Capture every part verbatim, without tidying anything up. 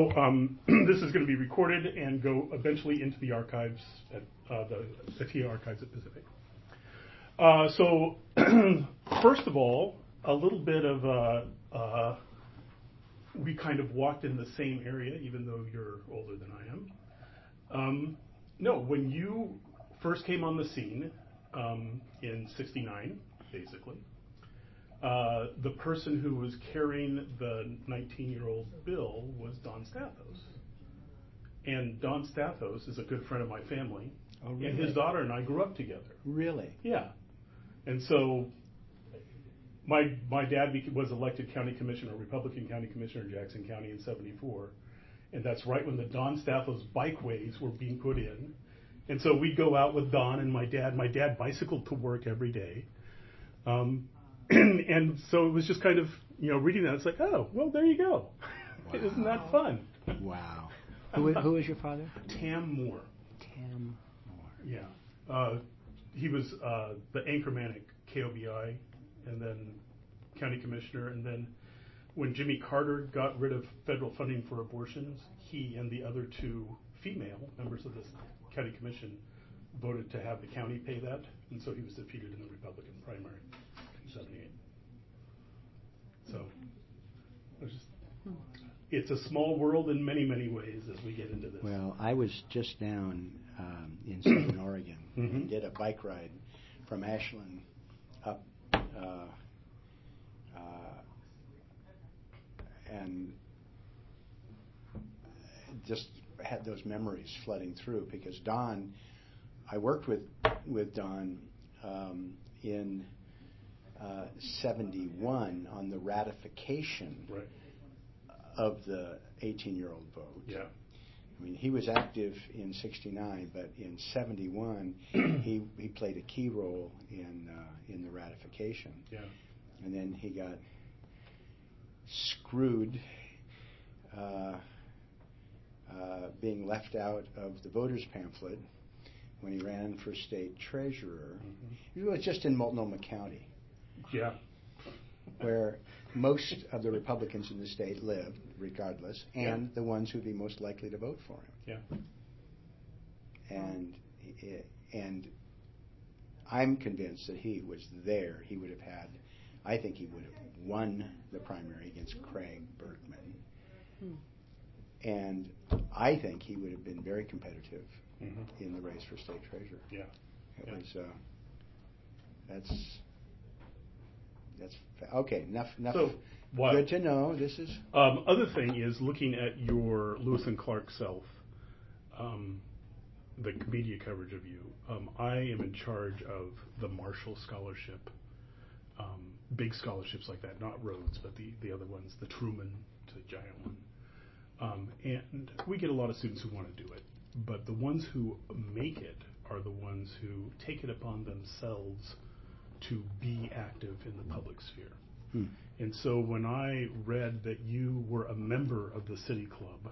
So um, this is going to be recorded and go eventually into the archives at uh, the, the T A archives at Pacific. Uh, so first of all, a little bit of uh, uh, we kind of walked in the same area, even though you're older than I am. Um, no, when you first came on the scene um, in sixty-nine, basically, uh, the person who was carrying the nineteen-year-old Bill was Don Stathos. And Don Stathos is a good friend of my family. Oh, really? And his daughter and I grew up together. Really? Yeah. And so my my dad bec- was elected county commissioner, Republican county commissioner in Jackson County in seventy-four. And that's right when the Don Stathos bikeways were being put in. And so we'd go out with Don and my dad. My dad bicycled to work every day. Um, and, and so it was just kind of, you know, reading that. It's like, oh, well, there you go. Wow. Isn't that fun? Wow. Who, who is your father? Tam Moore. Tam Moore. Yeah. Uh, he was uh, the anchorman at K O B I and then county commissioner. And then when Jimmy Carter got rid of federal funding for abortions, he and the other two female members of this county commission voted to have the county pay that. And so he was defeated in the Republican primary in seventy-eight. So it's just, it's a small world in many, many ways as we get into this. Well, I was just down um, in Southern Oregon Mm-hmm. and did a bike ride from Ashland up uh, uh, and just had those memories flooding through because Don, I worked with with Don um, in uh, seventy-one on the ratification Right. of the eighteen-year-old vote. Yeah. I mean, he was active in sixty-nine, but in seventy-one, he he played a key role in uh, in the ratification. Yeah. And then he got screwed, uh, uh, being left out of the voters pamphlet when he ran for state treasurer. Mm-hmm. It was just in Multnomah County. Yeah. Where most of the Republicans in the state lived, regardless, and Yeah. the ones who'd be most likely to vote for him. Yeah. And and I'm convinced that he was there. He would have had, I think he would have won the primary against Craig Bergman. Hmm. And I think he would have been very competitive mm-hmm. in the race for state treasurer. Yeah. It yeah. was, uh, that's, that's, okay, enough, enough. So, what, good to know. This is. Um, other thing is looking at your Lewis and Clark self, um, the media coverage of you. Um, I am in charge of the Marshall Scholarship, um, big scholarships like that, not Rhodes, but the, the other ones, the Truman, the giant one. Um, and we get a lot of students who want to do it, but the ones who make it are the ones who take it upon themselves to be active in the public sphere. Hmm. And so when I read that you were a member of the City Club,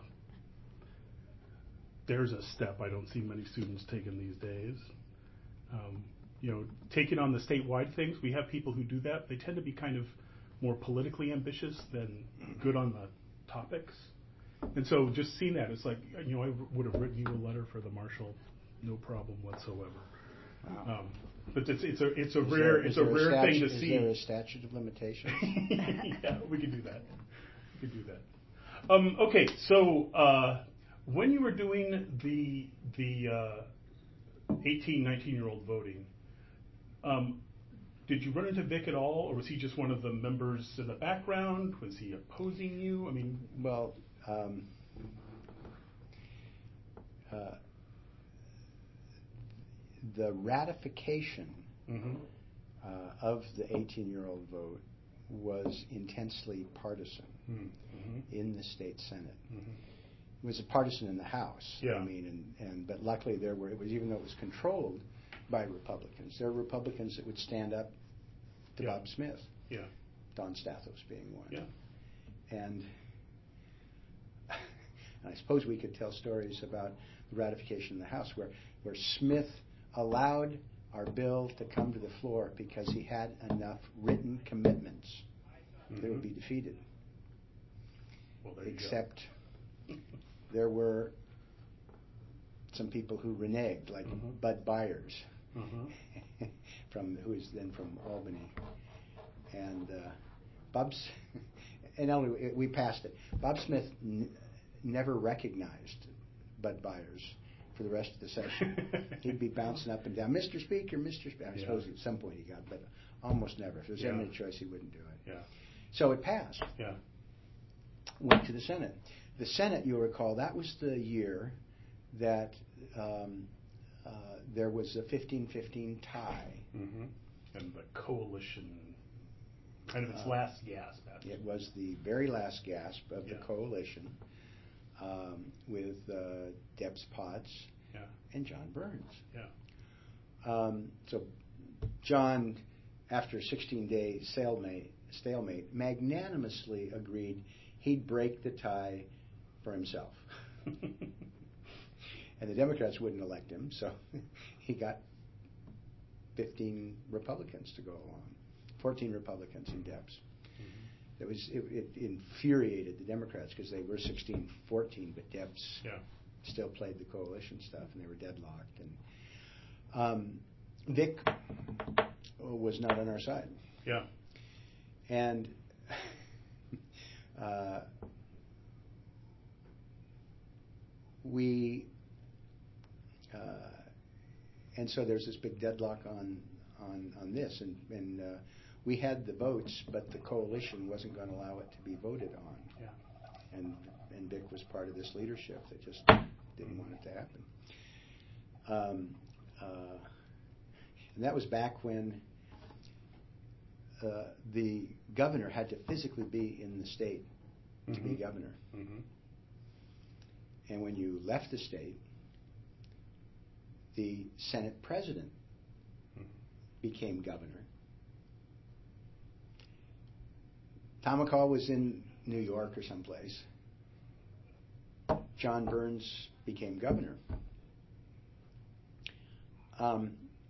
there's a step I don't see many students taking these days. Um, you know, taking on the statewide things, we have people who do that. They tend to be kind of more politically ambitious than good on the topics. And so just seeing that, it's like, you know, I would have written you a letter for the Marshall, no problem whatsoever. Wow. Um, but it's it's a it's a is rare there, it's a rare a thing to is see. Is there a statute of limitations? Yeah, we could do that. We could do that. Um, okay, so uh, when you were doing the the uh, eighteen, nineteen-year-old voting, um, did you run into Vic at all, or was he just one of the members in the background? Was he opposing you? I mean, well, um, uh, the ratification mm-hmm. uh, of the eighteen-year-old vote was intensely partisan mm-hmm. in the state Senate. Mm-hmm. It was a partisan in the House. Yeah. I mean, and, and but luckily there were. It was even though it was controlled by Republicans, there were Republicans that would stand up to yeah. Bob Smith. Yeah. Don Stathos being one. Yeah. And, and I suppose we could tell stories about the ratification in the House where where Smith allowed our bill to come to the floor because he had enough written commitments mm-hmm. that it would be defeated. Well, except there were some people who reneged, like Mm-hmm. Bud Byers, Mm-hmm. from who is then from Albany, and uh, Bob's. And only we passed it. Bob Smith n- never recognized Bud Byers for the rest of the session. He'd be bouncing up and down, Mister Speaker, Mister Speaker. I Yeah. suppose at some point he got, but almost never. If there was Yeah. ever a choice, he wouldn't do it. Yeah. So it passed. Yeah. Went to the Senate. The Senate, you'll recall, that was the year that um, uh, there was a fifteen fifteen tie. Mm-hmm. And the coalition, kind of its Uh, last gasp. After. It was the very last gasp of Yeah. the coalition um, with uh, Debs Potts Yeah. and John Burns. Yeah. Um, so John, after a sixteen-day stalemate, stalemate, magnanimously agreed he'd break the tie for himself. And the Democrats wouldn't elect him, so he got fifteen Republicans to go along, fourteen Republicans and Debs. Mm-hmm. It was it, it infuriated the Democrats because they were sixteen fourteen, but Debs Yeah. still played the coalition stuff, and they were deadlocked. And um, Vic was not on our side, Yeah. and uh, we uh, and so there's this big deadlock on on on this, and and uh, we had the votes, but the coalition wasn't going to allow it to be voted on. Yeah. And and Vic was part of this leadership that just didn't want it to happen. Um, uh, and that was back when uh, the governor had to physically be in the state to Mm-hmm. be governor. Mm-hmm. And when you left the state, the Senate president Mm-hmm. became governor. Tom McCall was in New York or someplace. John Burns became governor. Um,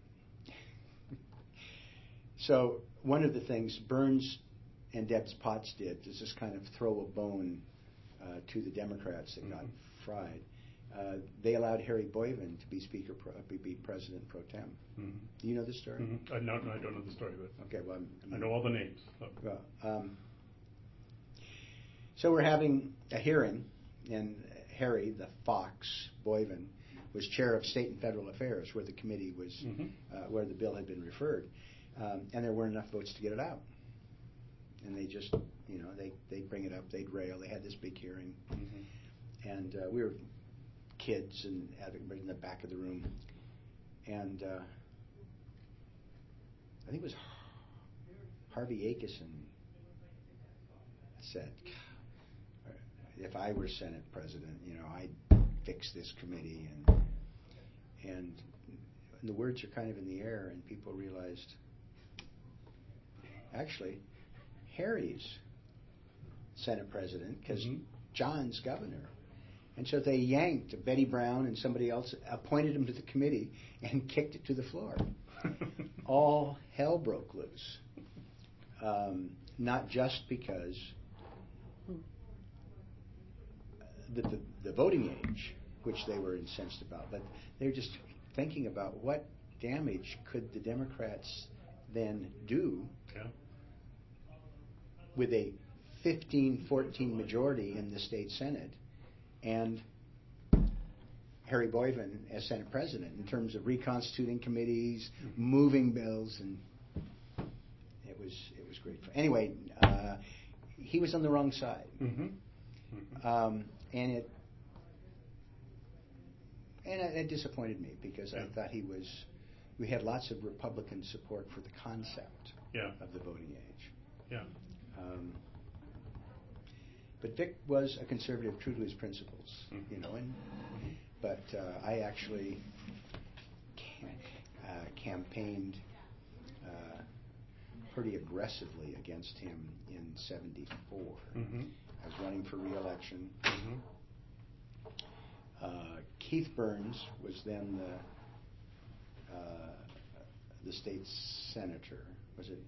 so one of the things Burns and Debs Potts did is just kind of throw a bone uh, to the Democrats that Mm-hmm. got fried. Uh, they allowed Harry Boyven to be Speaker, pro, be President pro tem. Mm-hmm. Do you know this story? Mm-hmm. I, no, no, I don't know the story, but Okay, well, I'm, I know all the names. So. Well, um, so we're having a hearing, and Harry, the Fox Boyven, was chair of State and Federal Affairs, where the committee was, Mm-hmm. uh, where the bill had been referred, um, and there weren't enough votes to get it out. And they just, you know, they they'd bring it up, they'd rail. They had this big hearing, Mm-hmm. and uh, we were kids and everybody in the back of the room, and uh, I think it was Harvey Akeson said, if I were Senate president, you know, I'd fix this committee, and and the words are kind of in the air, and people realized, actually, Harry's Senate president because Mm-hmm. John's governor. And so they yanked Betty Brown and somebody else, appointed him to the committee, and kicked it to the floor. All hell broke loose. Um, not just because the, the, the voting age, which they were incensed about, but they were just thinking about what damage could the Democrats then do Yeah. with a fifteen fourteen majority in the state Senate and Harry Boyven as Senate president in terms of reconstituting committees, Mm-hmm. moving bills, and it was it was great. Anyway, uh, he was on the wrong side, Mm-hmm. Mm-hmm. um, and it and it, it disappointed me because Yeah. I thought he was. We had lots of Republican support for the concept Yeah. of the voting age. Yeah. Um, but Vic was a conservative, true to his principles, Mm-hmm. you know. And but uh, I actually cam- uh, campaigned uh, pretty aggressively against him in seventy-four. Mm-hmm. I was running for re-election. Mm-hmm. Uh, Keith Burns was then the uh, the state senator. Was it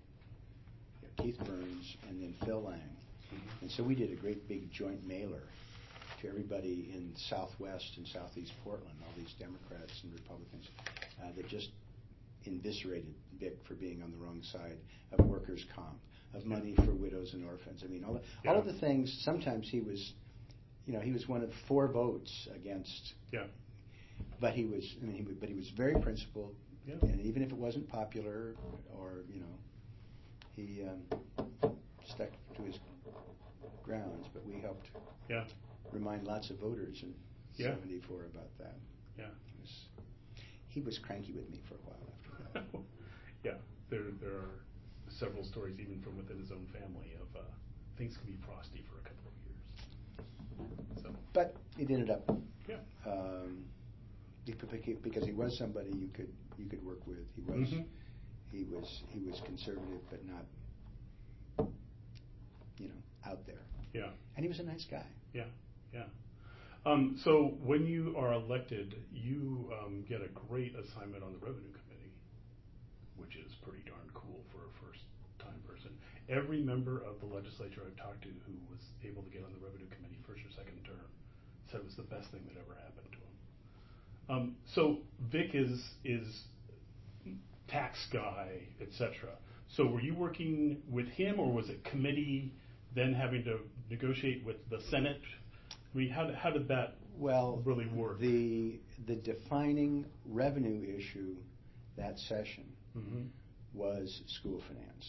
yeah, Keith Burns and then Phil Lang? Mm-hmm. And so we did a great big joint mailer to to everybody in Southwest and Southeast Portland, all these Democrats and Republicans uh, that just eviscerated Vic for being on the wrong side of workers' comp, of money for widows and orphans. I mean, all, yeah. all of the things. Sometimes he was, you know, he was one of four votes against. Yeah. But he was, I mean, he, but he was very principled, yeah. and even if it wasn't popular, or you know, he um, stuck to his grounds. But we helped yeah. remind lots of voters in yeah. seventy-four about that. Yeah. He was, he was cranky with me for a while after that. yeah, there there are several stories even from within his own family of uh, things can be frosty for a couple of years. So. But it ended up. Yeah. Um, because he was somebody you could you could work with. He was mm-hmm. he was he was conservative, but not you know out there. Yeah. And he was a nice guy. Yeah. Yeah. Um, so when you are elected, you um, get a great assignment on the Revenue Committee, which is pretty darn cool for a first-time person. Every member of the legislature I've talked to who was able to get on the Revenue Committee first or second term said it was the best thing that ever happened to him. Um, so Vic is is tax guy, et cetera. So were you working with him, or was it committee then having to negotiate with the Senate? I mean, how, how did that well really work? The the defining revenue issue that session mm-hmm. was school finance,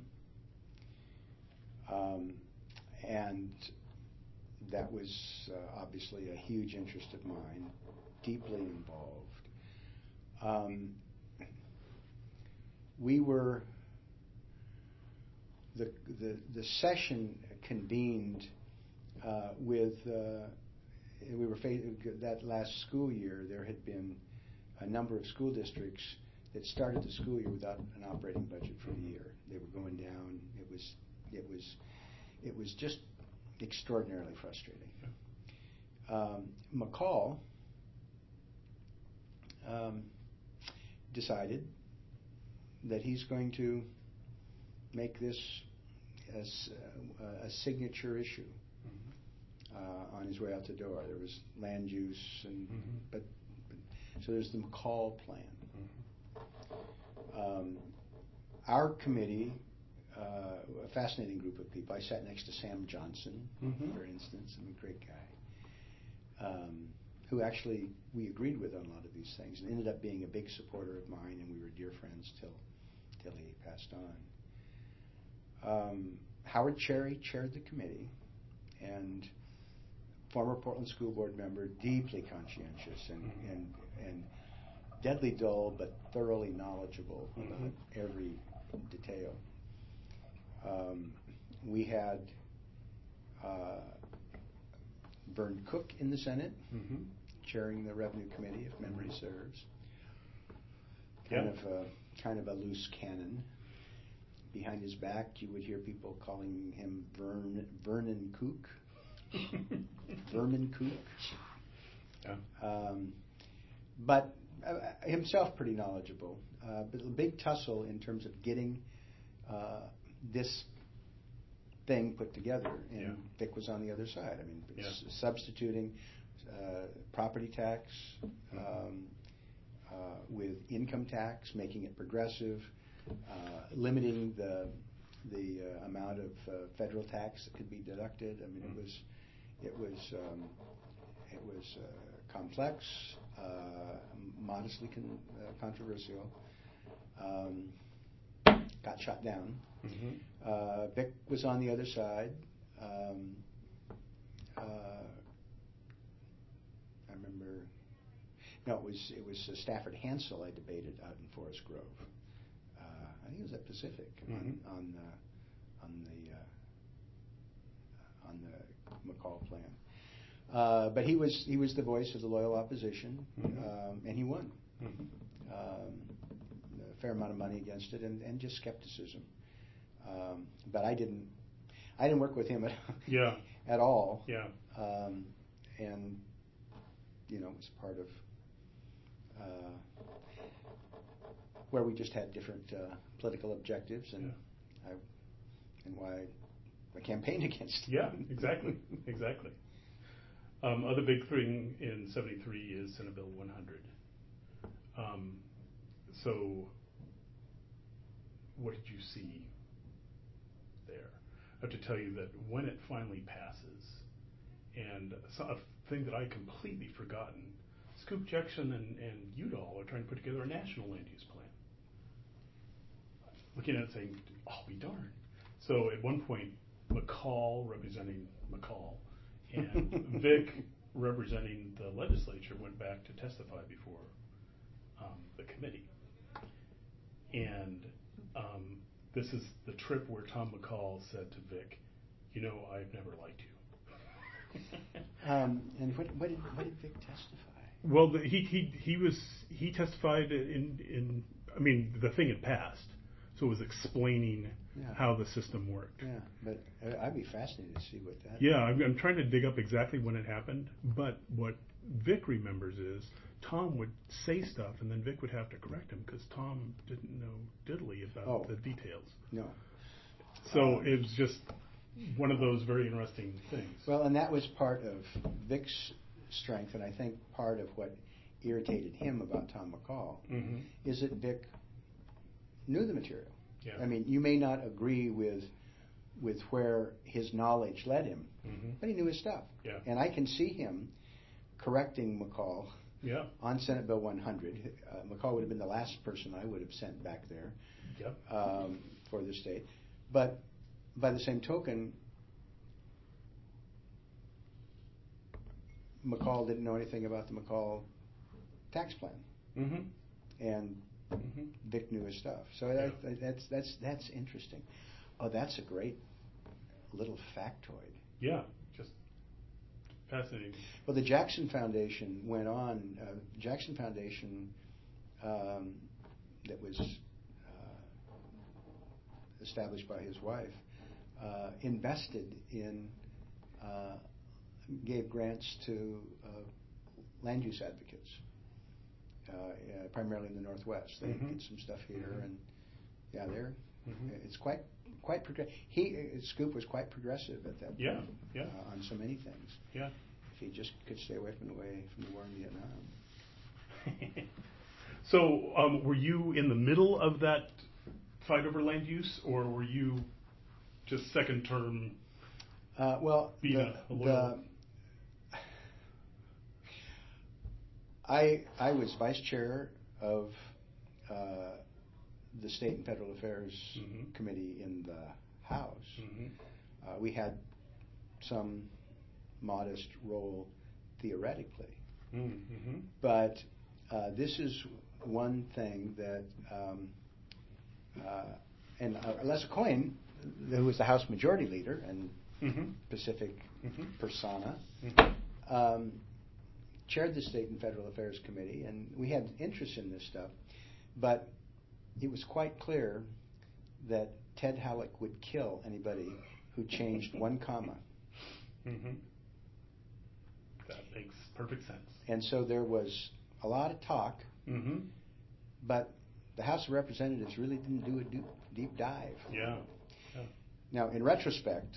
mm-hmm. um, and that was uh, obviously a huge interest of mine. Deeply involved. Um, we were the the the session convened uh, with uh, we were that last school year. There had been a number of school districts that started the school year without an operating budget for the year. They were going down. It was it was it was just extraordinarily frustrating. Um, McCall. Um, decided that he's going to make this as uh, a signature issue mm-hmm. uh, on his way out the door. There was land use, and mm-hmm. but, but so there's the McCall plan. Mm-hmm. Um, our committee, uh, a fascinating group of people. I sat next to Sam Johnson, mm-hmm. for instance, I'm a great guy. Um, who actually we agreed with on a lot of these things and ended up being a big supporter of mine, and we were dear friends till till he passed on. Um, Howard Cherry chaired the committee, and former Portland School Board member, deeply conscientious and mm-hmm. and, and deadly dull but thoroughly knowledgeable mm-hmm. about every detail. Um, we had uh, Vern Cook in the Senate, mm-hmm. chairing the Revenue Committee, if memory mm-hmm. serves. Kind yep. of a kind of a loose cannon. Behind his back, you would hear people calling him Vern Vernon Kook, Vermin Kook. Yeah. Um, but uh, himself pretty knowledgeable. Uh, but a big tussle in terms of getting uh, this thing put together, and yeah. Vic was on the other side. I mean, yeah. s- substituting uh, property tax um, uh, with income tax, making it progressive, uh, limiting the the uh, amount of uh, federal tax that could be deducted. I mean, mm. it was it was um, it was uh, complex, uh, modestly con- uh, controversial. Um, got shot down. Mm-hmm. Uh, Vic was on the other side. Um, uh, I remember. No, it was it was uh, Stafford Hansel I debated out in Forest Grove. Uh, I think it was at Pacific mm-hmm. on on, uh, on the uh, on the McCall plan. Uh, but he was he was the voice of the loyal opposition, mm-hmm. um, and he won. Mm-hmm. Um, a fair amount of money against it, and, and just skepticism. Um, but I didn't, I didn't work with him at yeah. at all. Yeah. Um, and you know, it was part of uh, where we just had different uh, political objectives, and yeah. I, and why I campaigned against him. Yeah, exactly, exactly. Um, other big thing in seventy-three is Senate Bill one hundred. Um, so, what did you see there? I have to tell you that when it finally passes, and so a thing that I completely forgotten, Scoop Jackson and, and Udall are trying to put together a national land use plan. Looking at it saying, I'll be darned. So at one point, McCall, representing McCall, and Vic, representing the legislature, went back to testify before um, the committee. And um, this is the trip where Tom McCall said to Vic, you know, I've never liked you. um, and what, what, did, what did Vic testify? Well, the, he, he, he was, he testified in, in, I mean, the thing had passed. So it was explaining yeah. how the system worked. Yeah, but I'd be fascinated to see what that. Yeah, I'm, I'm trying to dig up exactly when it happened. But what Vic remembers is Tom would say stuff, and then Vic would have to correct him because Tom didn't know diddly about oh, the details. No. So um, it was just one of those very interesting things. Well, and that was part of Vic's strength, and I think part of what irritated him about Tom McCall mm-hmm. is that Vic knew the material. Yeah. I mean, you may not agree with with where his knowledge led him, mm-hmm. but he knew his stuff. Yeah. And I can see him correcting McCall yeah. on Senate Bill one hundred. Uh, McCall would have been the last person I would have sent back there yep. um, for the state. But by the same token, McCall didn't know anything about the McCall tax plan. Mm-hmm. And mm-hmm. Vic knew his stuff. So yeah. that, that's that's that's interesting. Oh, that's a great little factoid. Yeah, just fascinating. Well, the Jackson Foundation went on. Uh, Jackson Foundation, um, that was uh, established by his wife, uh, invested in, uh, gave grants to uh, land use advocates. Uh, uh, primarily in the Northwest. They mm-hmm. did some stuff here, mm-hmm. and yeah, they're mm-hmm. it's quite quite progressive. He uh, Scoop was quite progressive at that yeah, point. Yeah, uh, on so many things. Yeah. If he just could stay away from the way from the war in Vietnam. So, um, were you in the middle of that fight over land use, or were you just second term? Uh, well, being the, a, a little. The, I I was vice chair of uh, the State and Federal Affairs mm-hmm. Committee in the House. Mm-hmm. Uh, we had some modest role theoretically, mm-hmm. but uh, this is one thing that, um, uh, and uh, Les Coyne, who was the House Majority Leader and mm-hmm. Pacific mm-hmm. persona, mm-hmm. um, chaired the State and Federal Affairs Committee, and we had interest in this stuff, but it was quite clear that Ted Halleck would kill anybody who changed one comma. Mm-hmm. That makes perfect sense. And so there was a lot of talk, mm-hmm. but the House of Representatives really didn't do a deep, deep dive. Yeah. yeah. Now, in retrospect,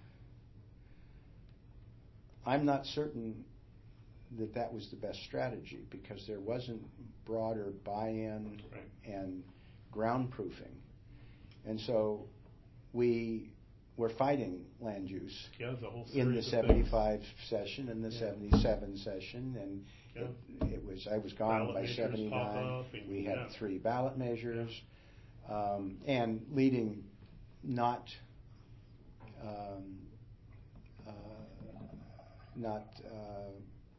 I'm not certain that that was the best strategy because there wasn't broader buy-in right. and ground-proofing. And so we were fighting land use yeah, the whole in the seventy-five things. session and the yeah. seventy-seven session, and yeah. it, it was I was gone ballot by seventy-nine. And, we had yeah. three ballot measures, yeah. um, and leading not um, uh, not uh,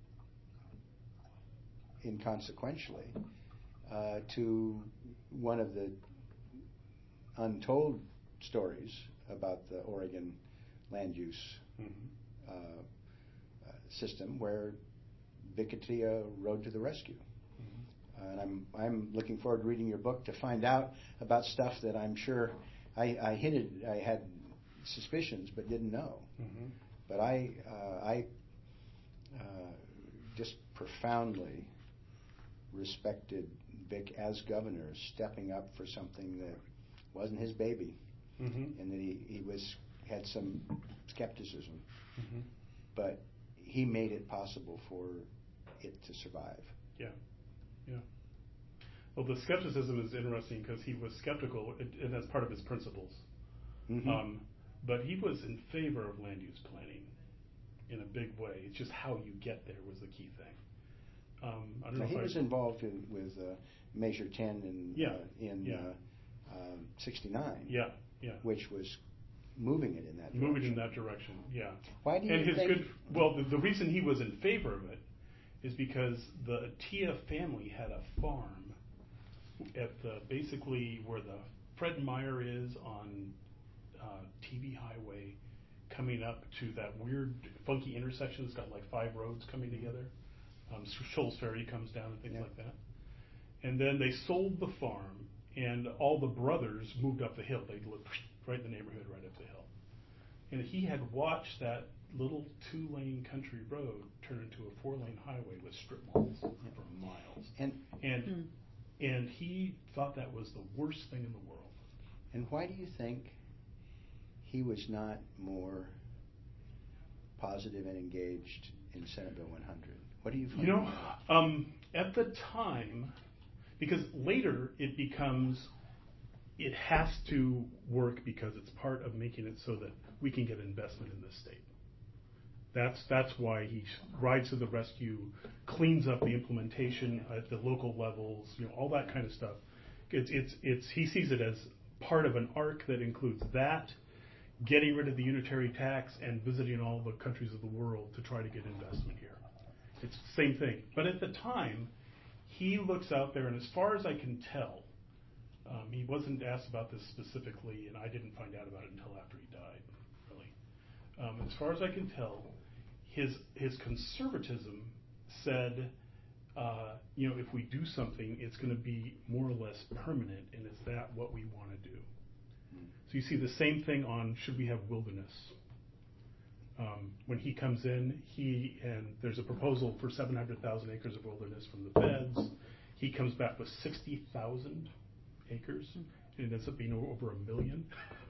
inconsequentially uh, to one of the untold stories about the Oregon land use mm-hmm. uh, uh, system, where Vic Atiyeh rode to the rescue. Mm-hmm. Uh, and I'm I'm looking forward to reading your book to find out about stuff that I'm sure I, I hinted I had suspicions but didn't know. Mm-hmm. But I uh, I uh, just profoundly respected Vic as governor stepping up for something that wasn't his baby, mm-hmm. and that he, he was had some skepticism, mm-hmm. but he he made it possible for it to survive. Yeah, yeah. Well, the skepticism is interesting because he was skeptical, and that's part of his principles. Mm-hmm. Um, but he was in favor of land use planning in a big way. It's just how you get there was the key thing. Um, I don't now know he if was I, involved in, with uh, Measure ten in Yeah, uh, in yeah. uh, um, sixty-nine, yeah, yeah. which was moving it in that direction. Moving in that direction, yeah. Why do you and his think? good, well, the, the reason he was in favor of it is because the Tia family had a farm at the, basically where the Fred Meyer is on uh, T V Highway, coming up to that weird, funky intersection that's got like five roads coming together. Um, Shoals Ferry comes down and things Yeah. like that. And then they sold the farm, and all the brothers moved up the hill. They lived right in the neighborhood, right up the hill. And he had watched that little two-lane country road turn into a four-lane highway with strip malls for miles. And And Hmm. and he thought that was the worst thing in the world. and why do you think he was not more positive and engaged in Senate Bill one hundred? What do you find? You know, um, at the time, because later it becomes, it has to work because it's part of making it so that we can get investment in this state. That's that's why he rides to the rescue, cleans up the implementation at the local levels, you know, all that kind of stuff. It's it's it's he sees it as part of an arc that includes that, getting rid of the unitary tax, and visiting all the countries of the world to try to get investment here. It's the same thing. But at the time, he looks out there, and as far as I can tell, um, he wasn't asked about this specifically, and I didn't find out about it until after he died, really. Um, as far as I can tell, his his conservatism said, uh, you know, if we do something, it's going to be more or less permanent, and is that what we want to do? So you see the same thing on should we have wilderness. Um, when he comes in, he and there's a proposal for seven hundred thousand acres of wilderness from the feds. He comes back with sixty thousand acres, and it ends up being over a million.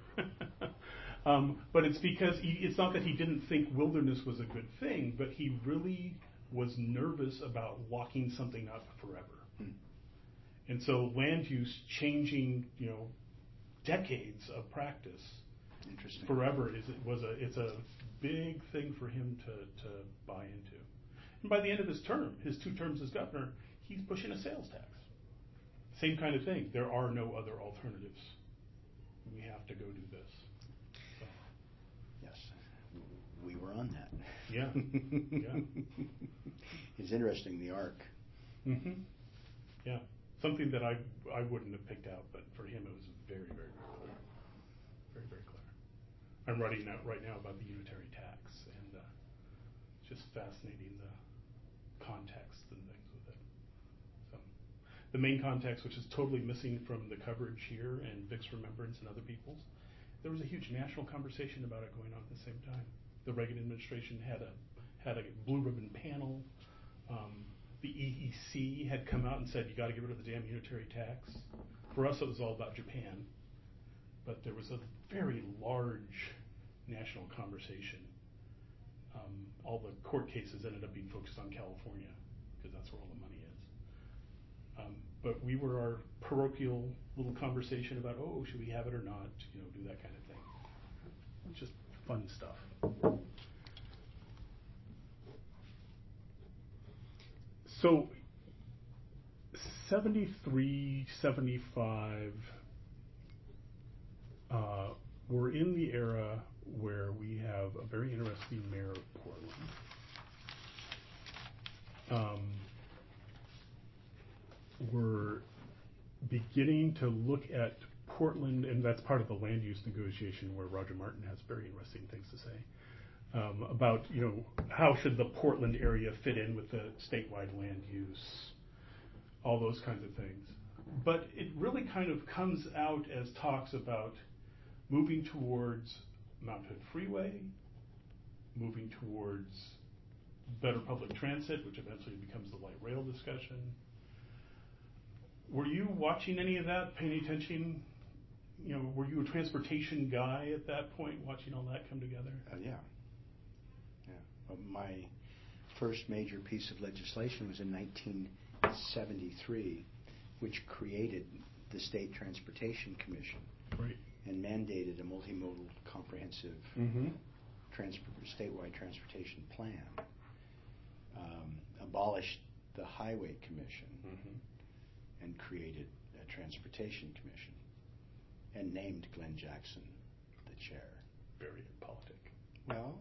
um, but it's because he, it's not that he didn't think wilderness was a good thing, but he really was nervous about locking something up forever. Hmm. And so land use changing, you know, decades of practice Interesting. forever is was a it's a big thing for him to, to buy into. And by the end of his term, his two terms as governor, he's pushing a sales tax. Same kind of thing. There are no other alternatives. We have to go do this. So, Yes, we were on that. Yeah, yeah. It's interesting, the arc. hmm Yeah, something that I I wouldn't have picked out, but for him it was very, very, very clear. Very, very clear. I'm writing out right now about the unitary tax, and uh, it's just fascinating the context and things with it. So, the main context, which is totally missing from the coverage here and Vic's Remembrance and other people's, there was a huge national conversation about it going on at the same time. The Reagan administration had a had a blue ribbon panel. Um, the E E C had come out and said, you got to get rid of the damn unitary tax. For us, it was all about Japan. But there was a very large national conversation. Um, all the court cases ended up being focused on California, because that's where all the money is. Um, but we were our parochial little conversation about, oh, should we have it or not? You know, do that kind of thing. Just fun stuff. So, seventy-three, seventy-five, uh, we're in the era where we have a very interesting mayor of Portland. Um, we're beginning to look at Portland, and that's part of the land use negotiation where Roger Martin has very interesting things to say. Um, about, you know, how should the Portland area fit in with the statewide land use, all those kinds of things. But it really kind of comes out as talks about moving towards Mount Hood Freeway, moving towards better public transit, which eventually becomes the light rail discussion. Were you watching any of that, paying attention? You know, were you a transportation guy at that point, watching all that come together? Uh, yeah. Yeah. Uh, my first major piece of legislation was in nineteen seventy-three, which created the State Transportation Commission. Right. And mandated a multimodal, comprehensive Mm-hmm. trans- statewide transportation plan. Um, abolished the Highway Commission Mm-hmm. and created a Transportation Commission, and named Glenn Jackson the chair. Very politic. Well,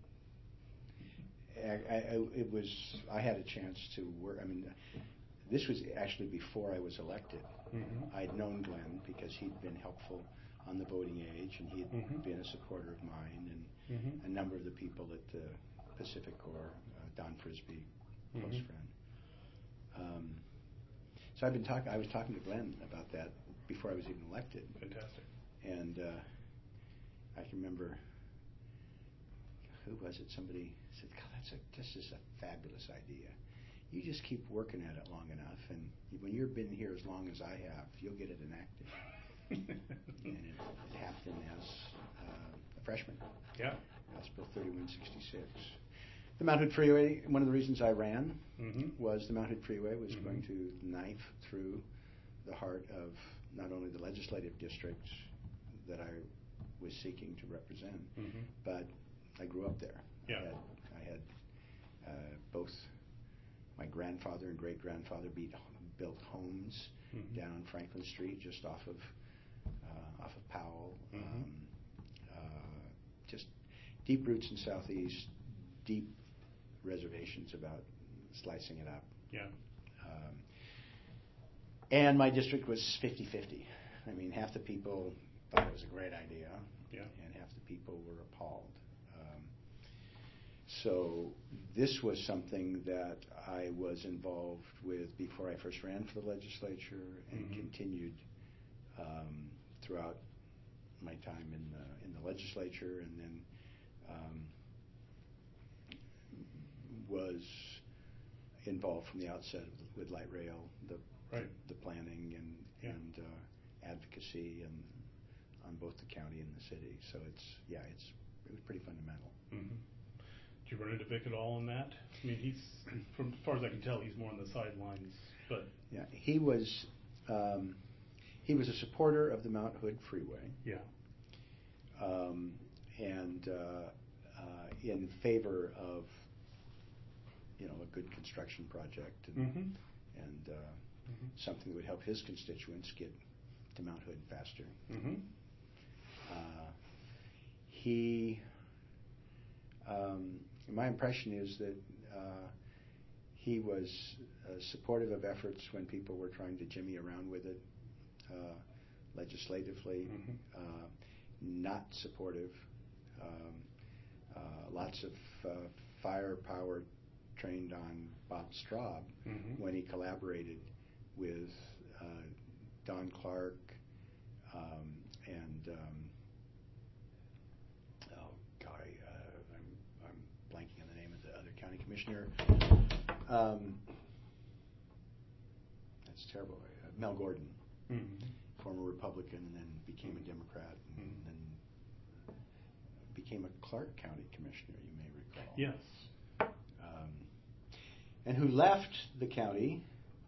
I, I, it was. I had a chance to work. I mean, this was actually before I was elected. Mm-hmm. I'd known Glenn because he'd been helpful on the voting age, and he had Mhm. been a supporter of mine, and Mhm. a number of the people at the Pacific Corps, uh, Don Frisbee, close Mhm. friend. Um, so I've been talking. I was talking to Glenn about that before I was even elected, Fantastic. and uh, I can remember who was it? Somebody said, "God, that's a this is a fabulous idea. You just keep working at it long enough, and when you've been here as long as I have, you'll get it enacted." And it, it happened as uh, a freshman. Yeah. House Bill thirty-one sixty-six. The Mount Hood Freeway, one of the reasons I ran Mm-hmm. was the Mount Hood Freeway was Mhm. going to knife through the heart of not only the legislative district that I was seeking to represent, Mm-hmm. but I grew up there. Yeah. I had, I had uh, both my grandfather and great-grandfather beat, built homes Mhm. down on Franklin Street, just off of uh, off of Powell. Mhm. Um, uh, just deep roots in Southeast, deep reservations about slicing it up. Yeah. Um, and my district was fifty-fifty. I mean, half the people thought it was a great idea, Yeah. and half the people were appalled. Um, so this was something that I was involved with before I first ran for the legislature, and Mhm. continued um, throughout my time in the in the legislature, and then um, was involved from the outset with light rail, the Right. the planning and Yeah. and uh, advocacy, and on both the county and the city. So it's yeah, it's it was pretty fundamental. Mm-hmm. Did you run into Vic at all on that? I mean, he's, from as far as I can tell, he's more on the sidelines, but Yeah, he was um, he was a supporter of the Mount Hood Freeway, yeah. um, and uh, uh, in favor of you know a good construction project, and Mm-hmm. and uh, Mm-hmm. something that would help his constituents get to Mount Hood faster. Mm-hmm. Uh, he, um, my impression is that uh, he was uh, supportive of efforts when people were trying to jimmy around with it uh, legislatively, Mhm. uh, not supportive. Um, uh, lots of uh, firepower trained on Bob Straub Mhm. when he collaborated with uh, Don Clark um, and um, oh golly, uh, I'm, I'm blanking on the name of the other county commissioner. Um, that's terrible. Uh, Mel Gordon, Mm-hmm. former Republican, and then became a Democrat, and Mhm. then became a Clark County commissioner. You may recall. Yes. Um, and who left the county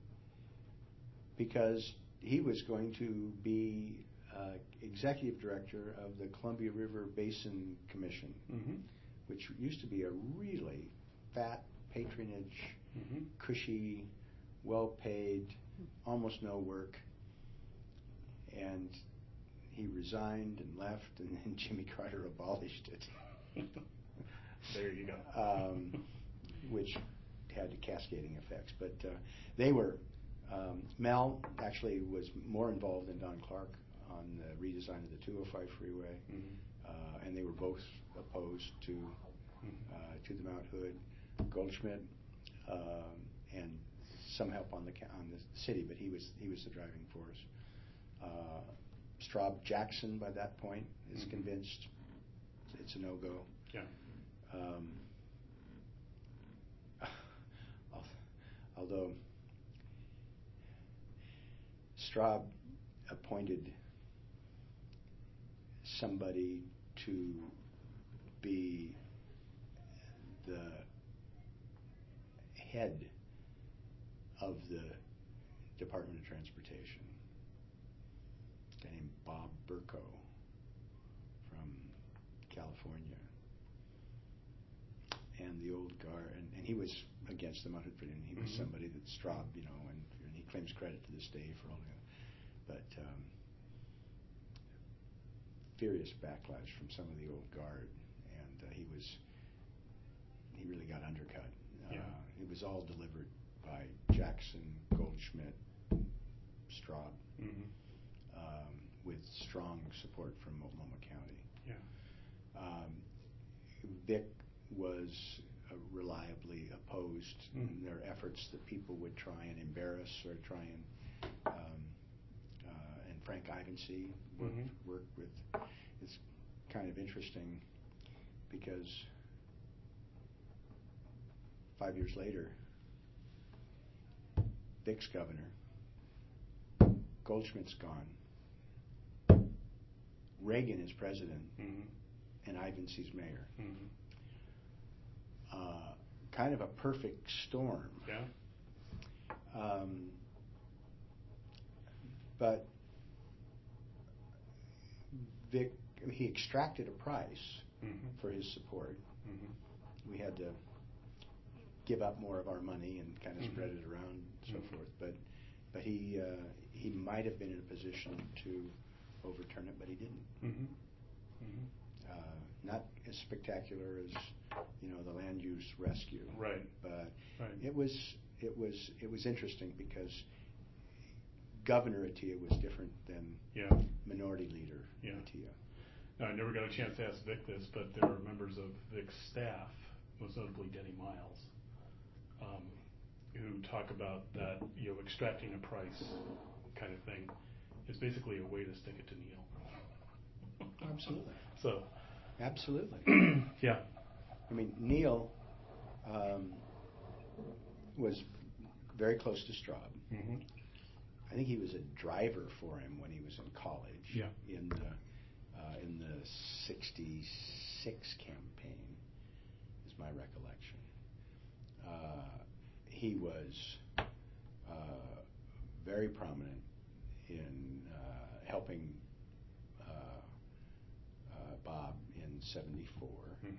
because he was going to be uh, executive director of the Columbia River Basin Commission, Mm-hmm. which used to be a really fat patronage, Mm-hmm. cushy, well-paid, almost no work. And he resigned and left, and then Jimmy Carter abolished it. There you go. um, which had cascading effects. But uh, they were, um, Mel actually was more involved than Don Clark on the redesign of the two oh five freeway, Mm-hmm. uh, and they were both opposed to Mm-hmm. uh, to the Mount Hood. Goldschmidt um, and some help on the ca- on the city, but he was he was the driving force. Uh, Straub Jackson by that point is Mhm. convinced it's a no-go. Yeah. Um, although Straub appointed somebody to be the head of the Department of Transportation, a guy named Bob Berko from California. And the old guard, and, and he was against the Mudford, and he was Mm-hmm. somebody that Straub, you know, and, and he claims credit to this day for all that. But um, furious backlash from some of the old guard, and uh, he was, he really got undercut. Yeah. Uh, it was all delivered by Jackson, Goldschmidt, Straub, Mm-hmm. um, with strong support from Multnomah County. Yeah. Um, Vic was uh, reliably opposed Mm. in their efforts that people would try and embarrass or try and um, uh, and Frank Ivensey worked, Mhm. worked with. It's kind of interesting because five years later, Vic's governor, Goldschmidt's gone, Reagan is president, Mm-hmm. and Ivensey's mayor. Mm-hmm. Uh, kind of a perfect storm. Yeah. Um, but Vic, he extracted a price Mm-hmm. for his support. Mm-hmm. We had to give up more of our money and kind of Mhm. spread it around and so Mhm. forth. But but he uh, he might have been in a position to overturn it, but he didn't. Mm-hmm. Mm-hmm. Uh, not as spectacular as you know the land use rescue, Right. but Right. it was it was it was interesting because Governor Atiyeh was different than Yeah. Minority Leader Yeah. Atiyeh. Now, I never got a chance to ask Vic this, but there are members of Vic's staff, most notably Denny Miles, um, who talk about that, you know, extracting a price kind of thing is basically a way to stick it to Neil. Absolutely. So, Absolutely. yeah. I mean, Neil um, was very close to Straub. Mm-hmm. I think he was a driver for him when he was in college. Yeah. In the uh, in the sixty-six campaign, is my recollection. Uh, he was uh, very prominent in uh, helping uh, uh, Bob in seventy-four. Mm-hmm.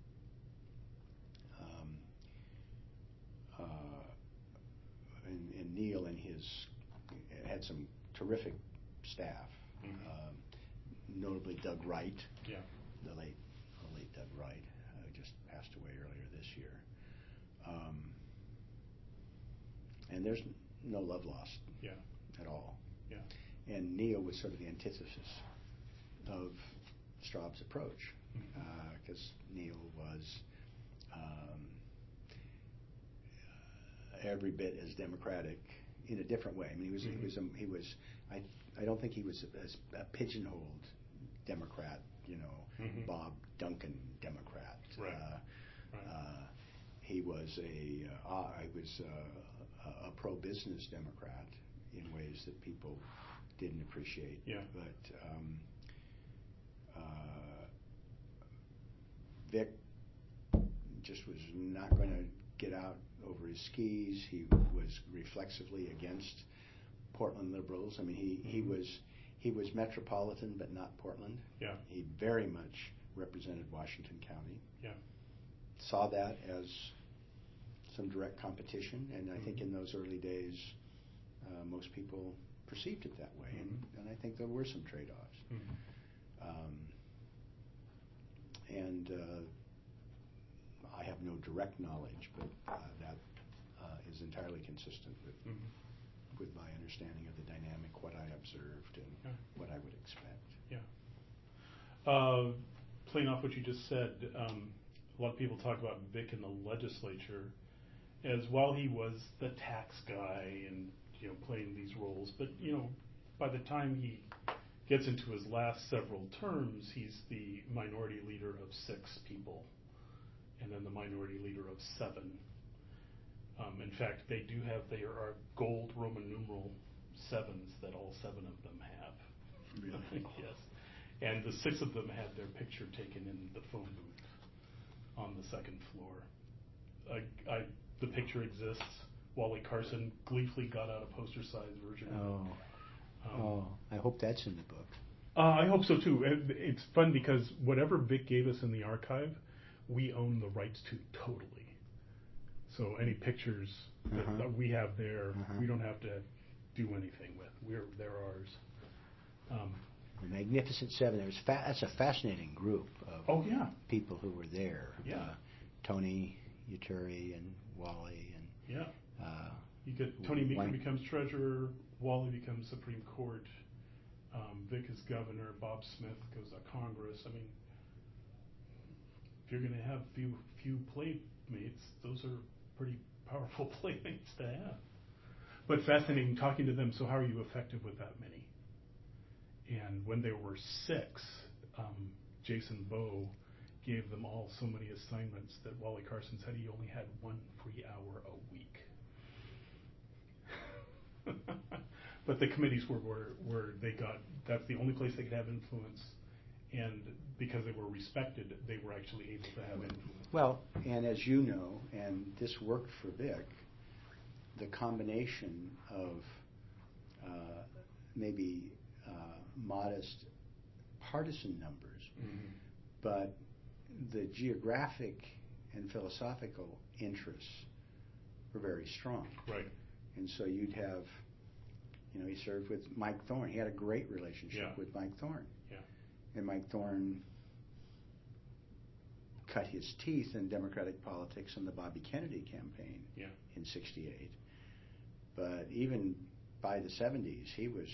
Um, uh, and, and Neil and his had some terrific staff, Mm-hmm. um, notably Doug Wright, Yeah. the late the late Doug Wright, who just passed away earlier this year. Um, and there's n- no love lost Yeah. at all. Yeah. And Neil was sort of the antithesis of Straub's approach, Mhm. because Neil was um, every bit as democratic in a different way. I mean, he was Mhm. he was um, he was I I don't think he was a, a pigeonholed Democrat, you know, Mhm. Bob Duncan Democrat. Right. Uh, Right. uh, he was a uh, I was uh, a, a pro-business Democrat in ways that people didn't appreciate. Yeah. But um, uh, Vic just was not going to get out over his skis. He was reflexively against Portland liberals. I mean, he, he Mhm. was he was metropolitan, but not Portland. Yeah. He very much represented Washington County. Yeah. Saw that as some direct competition, and I think Mhm. in those early days, uh, most people perceived it that way, and, Mhm. and I think there were some trade-offs. Mhm. Um, and uh, I have no direct knowledge, but uh, that uh, is entirely consistent with Mhm. with my understanding of the dynamic, what I observed, and Yeah. what I would expect. Yeah. Uh, playing off what you just said, um, a lot of people talk about Vic in the legislature as while he was the tax guy and you know playing these roles, but you know by the time he gets into his last several terms, he's the minority leader of six people, and then the minority leader of seven. Um, in fact, they do have there are gold Roman numeral sevens that all seven of them have. Really? Yes. And the six of them had their picture taken in the phone booth on the second floor. I, I the picture exists. Wally Carson gleefully got out a poster-sized version of Oh, it. Um, oh, I hope that's in the book. Uh, I hope so too. It, it's fun because whatever Vic gave us in the archive, we own the rights to totally. So any pictures that, Uh-huh. that we have there, Uh-huh. we don't have to do anything with. We're they're ours. Um, The Magnificent Seven. There was fa- that's a fascinating group of oh yeah, people who were there. Yeah. Uh, Tony Uteri and Wally and yeah. uh, You get Tony Meeker Wang- becomes treasurer, Wally becomes Supreme Court, um, Vic is governor, Bob Smith goes to Congress. I mean, if you're going to have few few playmates, those are pretty powerful playmates to have. But fascinating talking to them. So how are you effective with that many? And when they were six, um, Jason Bowe gave them all so many assignments that Wally Carson said he only had one free hour a week. But the committees were where, where they got, that's the only place they could have influence. And because they were respected, they were actually able to have influence. Well, and as you know, and this worked for Vic, the combination of uh, maybe uh, modest partisan numbers, Mm-hmm. but the geographic and philosophical interests were very strong. Right. And so you'd have, you know, he served with Mike Thorne. He had a great relationship Yeah. with Mike Thorne. Yeah. And Mike Thorne cut his teeth in Democratic politics in the Bobby Kennedy campaign Yeah. in sixty-eight. But even by the seventies, he was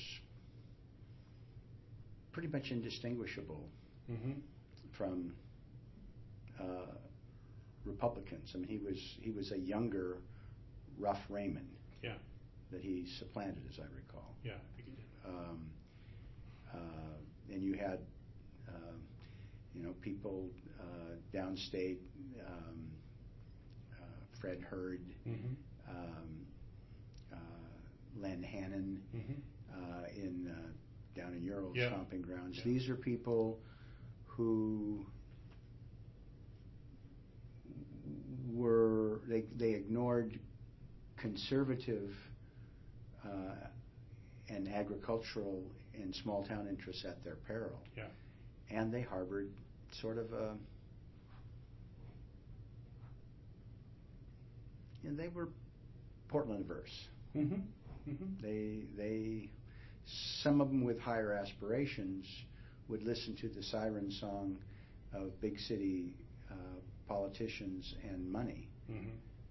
pretty much indistinguishable Mm-hmm. from uh, Republicans. I mean, he was he was a younger Rough Raymond Yeah. that he supplanted, as I recall. Yeah. I think he did. Um, uh, and you had, um, you know, people uh, downstate, um, uh, Fred Hurd, Mm-hmm. um, uh, Len Hannon, Mm-hmm. uh, in uh, down in your old Yeah. stomping grounds. Yeah. These are people who were they they ignored conservative uh, and agricultural and small town interests at their peril. Yeah. And they harbored sort of a, and they were Portland-averse. Mm-hmm. Mm-hmm. They they some of them with higher aspirations would listen to the siren song of big city uh, politicians and money. Mm-hmm.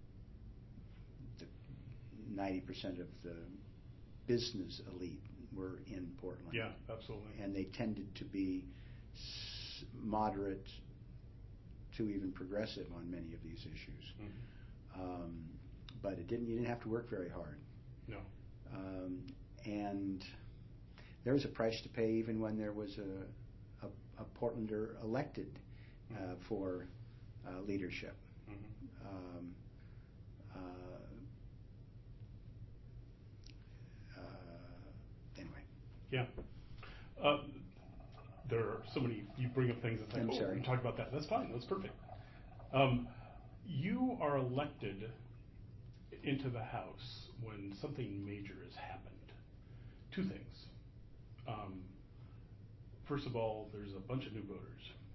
ninety percent of the business elite were in Portland. Yeah, absolutely. And they tended to be s- moderate to even progressive on many of these issues. Mm-hmm. Um, but it didn't. You didn't have to work very hard. No. Um, and there was a price to pay even when there was a, a, a Portlander elected uh, Mm-hmm. for uh, leadership. Mm-hmm. Um, uh, uh, anyway. Yeah. Uh, there are so many, you bring up things that's like, I'm oh, sorry. we can talk about that. That's fine. That's perfect. Um, you are elected into the House when something major has happened. Two things. Um, first of all, there's a bunch of new voters.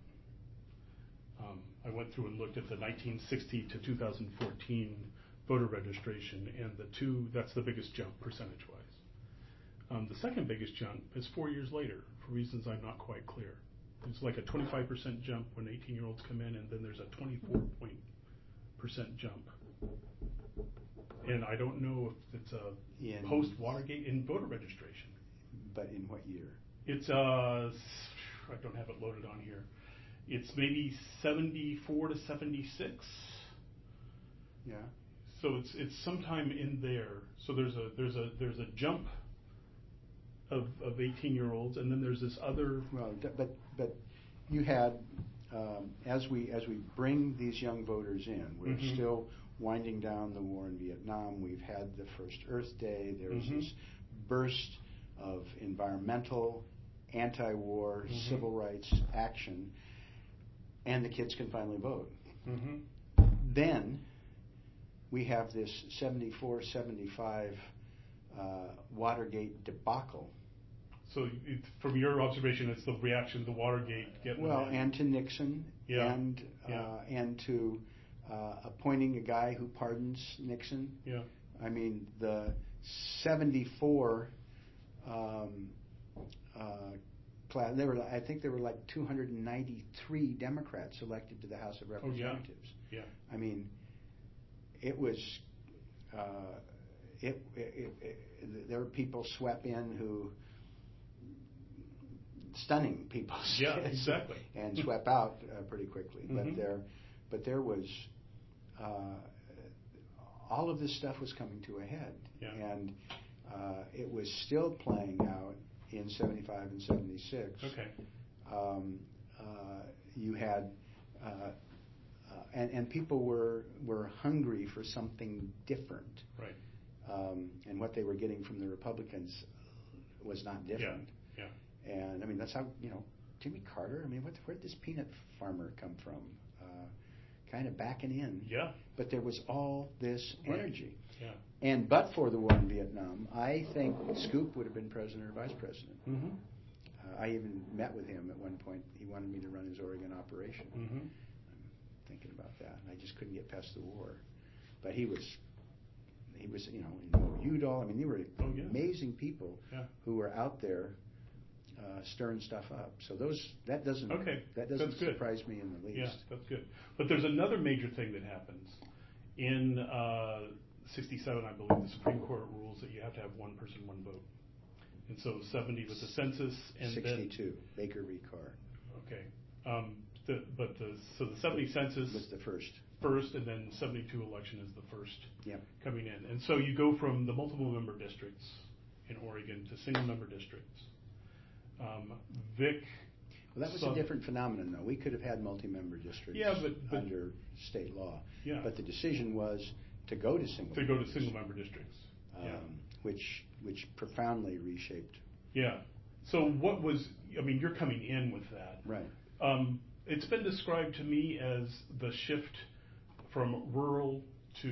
Um, I went through and looked at the nineteen sixty to two thousand fourteen voter registration, and the two, that's the biggest jump percentage-wise. Um, the second biggest jump is four years later, for reasons I'm not quite clear. It's like a twenty-five percent jump when eighteen-year-olds come in, and then there's a twenty-four percent jump. And I don't know if it's a In- post-Watergate in voter registration. But in what year? It's, uh, I don't have it loaded on here. It's maybe seventy-four to seventy-six. Yeah. So it's it's sometime in there. So there's a there's a there's a jump of of eighteen year olds, and then there's this other. Well, d- but but you had um, as we as we bring these young voters in, we're Mhm. still winding down the war in Vietnam. We've had the first Earth Day. There's Mhm. this burst of environmental, anti-war, Mhm. civil rights action, and the kids can finally vote. Mm-hmm. Then we have this seventy-four seventy-five uh, Watergate debacle. So it, from your observation, it's the reaction to Watergate getting Well, the and to Nixon, yeah. and yeah. uh, and to uh, appointing a guy who pardons Nixon. Yeah. I mean, the seventy-four um, uh, class. There were, I think, there were like two hundred ninety-three Democrats elected to the House of Representatives. Oh, yeah. yeah. I mean, it was. Uh, it, it, it, it, there were people swept in who. Stunning people, yeah, exactly, and swept out uh, pretty quickly. Mm-hmm. But there, but there was uh, all of this stuff was coming to a head, yeah. and uh, it was still playing out in seventy-five and seventy-six. Okay. Um, uh, you had, uh, uh, and and people were were hungry for something different. Right. Um, and what they were getting from the Republicans was not different. Yeah. yeah. And I mean, that's how, you know, Jimmy Carter, I mean, what, where did this peanut farmer come from? Uh, kind of backing in. Yeah. But there was all this right. energy. Yeah. And but for the war in Vietnam, I think Scoop would have been president or vice president. Mm-hmm. Uh, I even met with him at one point. He wanted me to run his Oregon operation. Mm-hmm. I'm thinking about that. I just couldn't get past the war. But he was, he was, you know, Mo Udall. I mean, they were oh, yeah. amazing people yeah. who were out there Uh, stirring stuff up. So those that doesn't okay. that doesn't that's good. surprise me in the least. Yeah, that's good. But there's another major thing that happens in uh, sixty-seven. I believe the Supreme Court rules that you have to have one person, one vote. And so seventy with the census, and sixty-two then, Baker v. Carr. Okay, um, the, but the so the seventy census was the first. First, and then seventy-two election is the first yep. coming in. And so you go from the multiple member districts in Oregon to single member districts. Um, Vic. Well, that was sub- a different phenomenon, though. We could have had multi-member districts yeah, but, but, under state law. Yeah. But the decision was to go to single. To go to single member districts. Um, yeah. Which which profoundly reshaped. Yeah. So what was? I mean, you're coming in with that. Right. Um, it's been described to me as the shift from rural to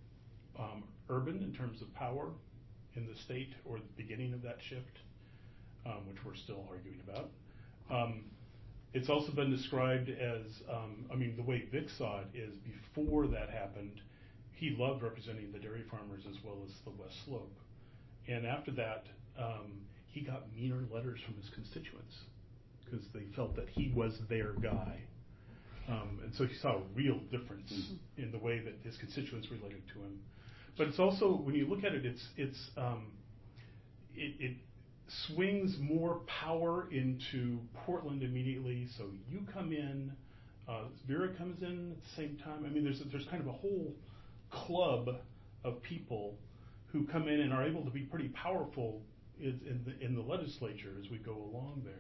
um, urban in terms of power in the state, or the beginning of that shift. Um, which we're still arguing about. Um, it's also been described as, um, I mean, the way Vic saw it is before that happened, he loved representing the dairy farmers as well as the West Slope. And after that, um, he got meaner letters from his constituents because they felt that he was their guy. Um, and so he saw a real difference mm-hmm. in the way that his constituents related to him. But it's also, when you look at it, it's, it's um, it, it swings more power into Portland immediately. So you come in, uh, Vera comes in at the same time. I mean, there's there's kind of a whole club of people who come in and are able to be pretty powerful in, in the in the legislature as we go along there.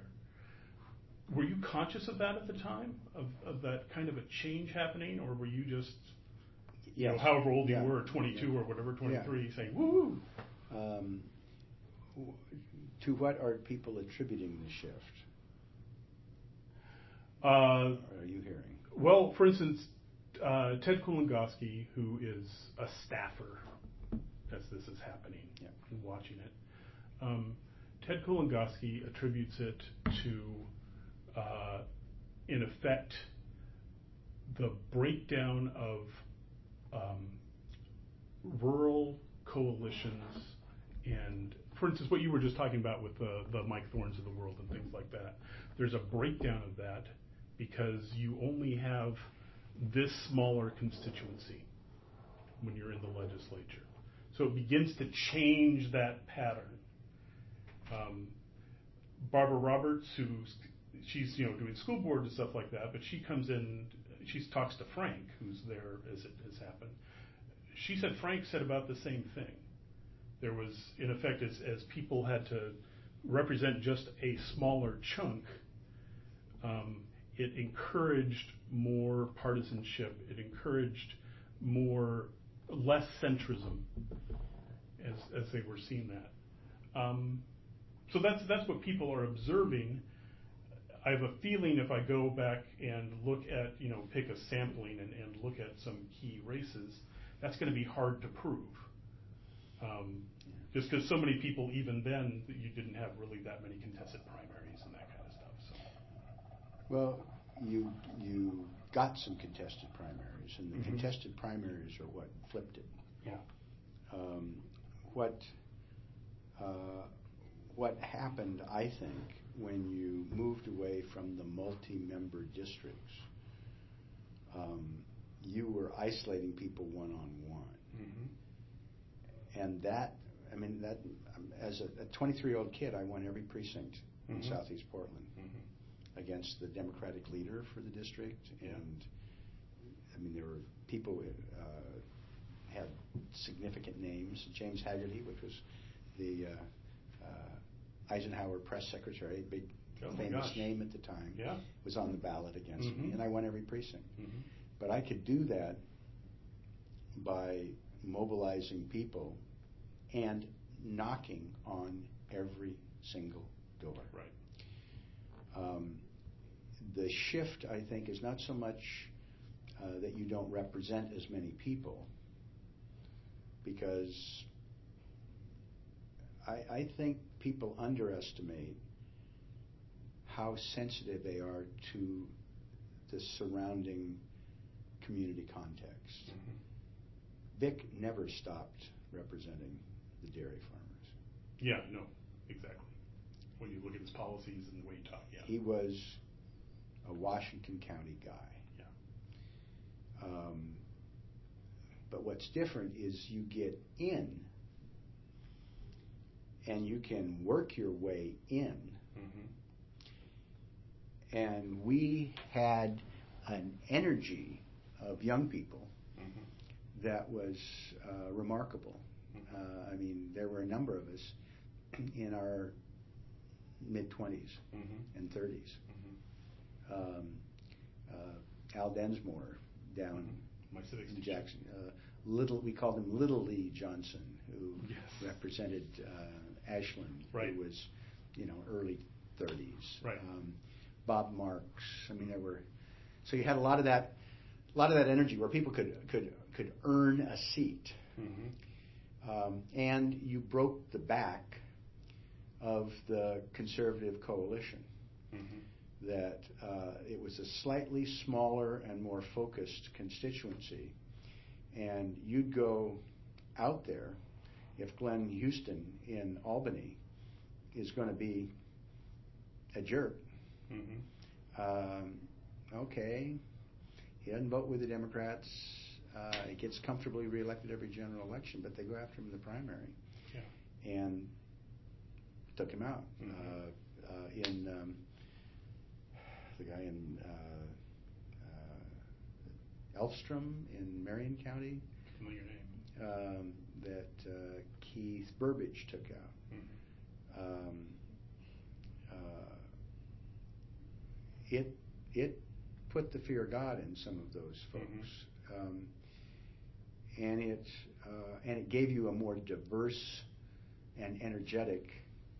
Were you conscious of that at the time, of, of that kind of a change happening, or were you just, you yes. know, however old yeah. you were, twenty-two yeah. or whatever, twenty-three, yeah. saying, woo? Um, To what are people attributing the shift? Uh, are you hearing? Well, for instance, uh, Ted Kulongoski, who is a staffer as this is happening yeah. and watching it, um, Ted Kulongoski attributes it to, uh, in effect, the breakdown of um, rural coalitions and, for instance, what you were just talking about with the, the Mike Thorns of the world and things like that. There's a breakdown of that because you only have this smaller constituency when you're in the legislature. So it begins to change that pattern. Um, Barbara Roberts, who's she's you know doing school board and stuff like that, but she comes in, she talks to Frank, who's there as it has happened. She said Frank said about the same thing. There was, in effect, as, as people had to represent just a smaller chunk, um, it encouraged more partisanship. It encouraged more, less centrism as, as they were seeing that. Um, so that's that's what people are observing. I have a feeling if I go back and look at, you know, pick a sampling and, and look at some key races, that's going to be hard to prove. Um, just because so many people, even then, you didn't have really that many contested primaries and that kind of stuff. So. Well, you you got some contested primaries, and the mm-hmm. contested primaries are what flipped it. Yeah. Um, what uh, what happened, I think, when you moved away from the multi-member districts, um, you were isolating people one-on-one. Mm-hmm. And that, I mean, that um, as a twenty-three-year-old kid, I won every precinct mm-hmm. in Southeast Portland mm-hmm. against the Democratic leader for the district. Yeah. And, I mean, there were people uh, had significant names. James Haggerty, which was the uh, uh, Eisenhower press secretary, big oh famous name at the time, yeah. was on the ballot against mm-hmm. me, and I won every precinct. Mm-hmm. But I could do that by mobilizing people and knocking on every single door. Right. Um, the shift, I think, is not so much uh, that you don't represent as many people, because I, I think people underestimate how sensitive they are to the surrounding community context. Mm-hmm. Vic never stopped representing the dairy farmers. Yeah, no, exactly. When you look at his policies and the way he talked, yeah. He was a Washington County guy. Yeah. Um, but what's different is you get in and you can work your way in. Mm-hmm. And we had an energy of young people mm-hmm. that was uh, remarkable. Mm-hmm. Uh, I mean, there were a number of us in our mid-twenties mm-hmm. and thirties. Mm-hmm. Um, uh, Al Densmore down mm-hmm. My civics in teacher. Jackson. Uh, Little, we called him Little Lee Johnson, who yes. represented uh, Ashland, right. who was, you know, early thirties. Right. Um, Bob Marks. I mean, there were. So you had a lot of that, a lot of that energy where people could could could earn a seat, mm-hmm. um, and you broke the back of the conservative coalition. Mm-hmm. That uh, it was a slightly smaller and more focused constituency, and you'd go out there if Glenn Houston in Albany is going to be a jerk. Mm-hmm. Um, okay, he doesn't vote with the Democrats. Uh, he gets comfortably reelected every general election, but they go after him in the primary, yeah. and took him out. Mm-hmm. Uh, uh, in um, the guy in uh, uh, Elfstrom in Marion County, familiar name, um, that uh, Keith Burbidge took out. Mm-hmm. Um, uh, it it put the fear of God in some of those folks, mm-hmm. um, and it uh, and it gave you a more diverse and energetic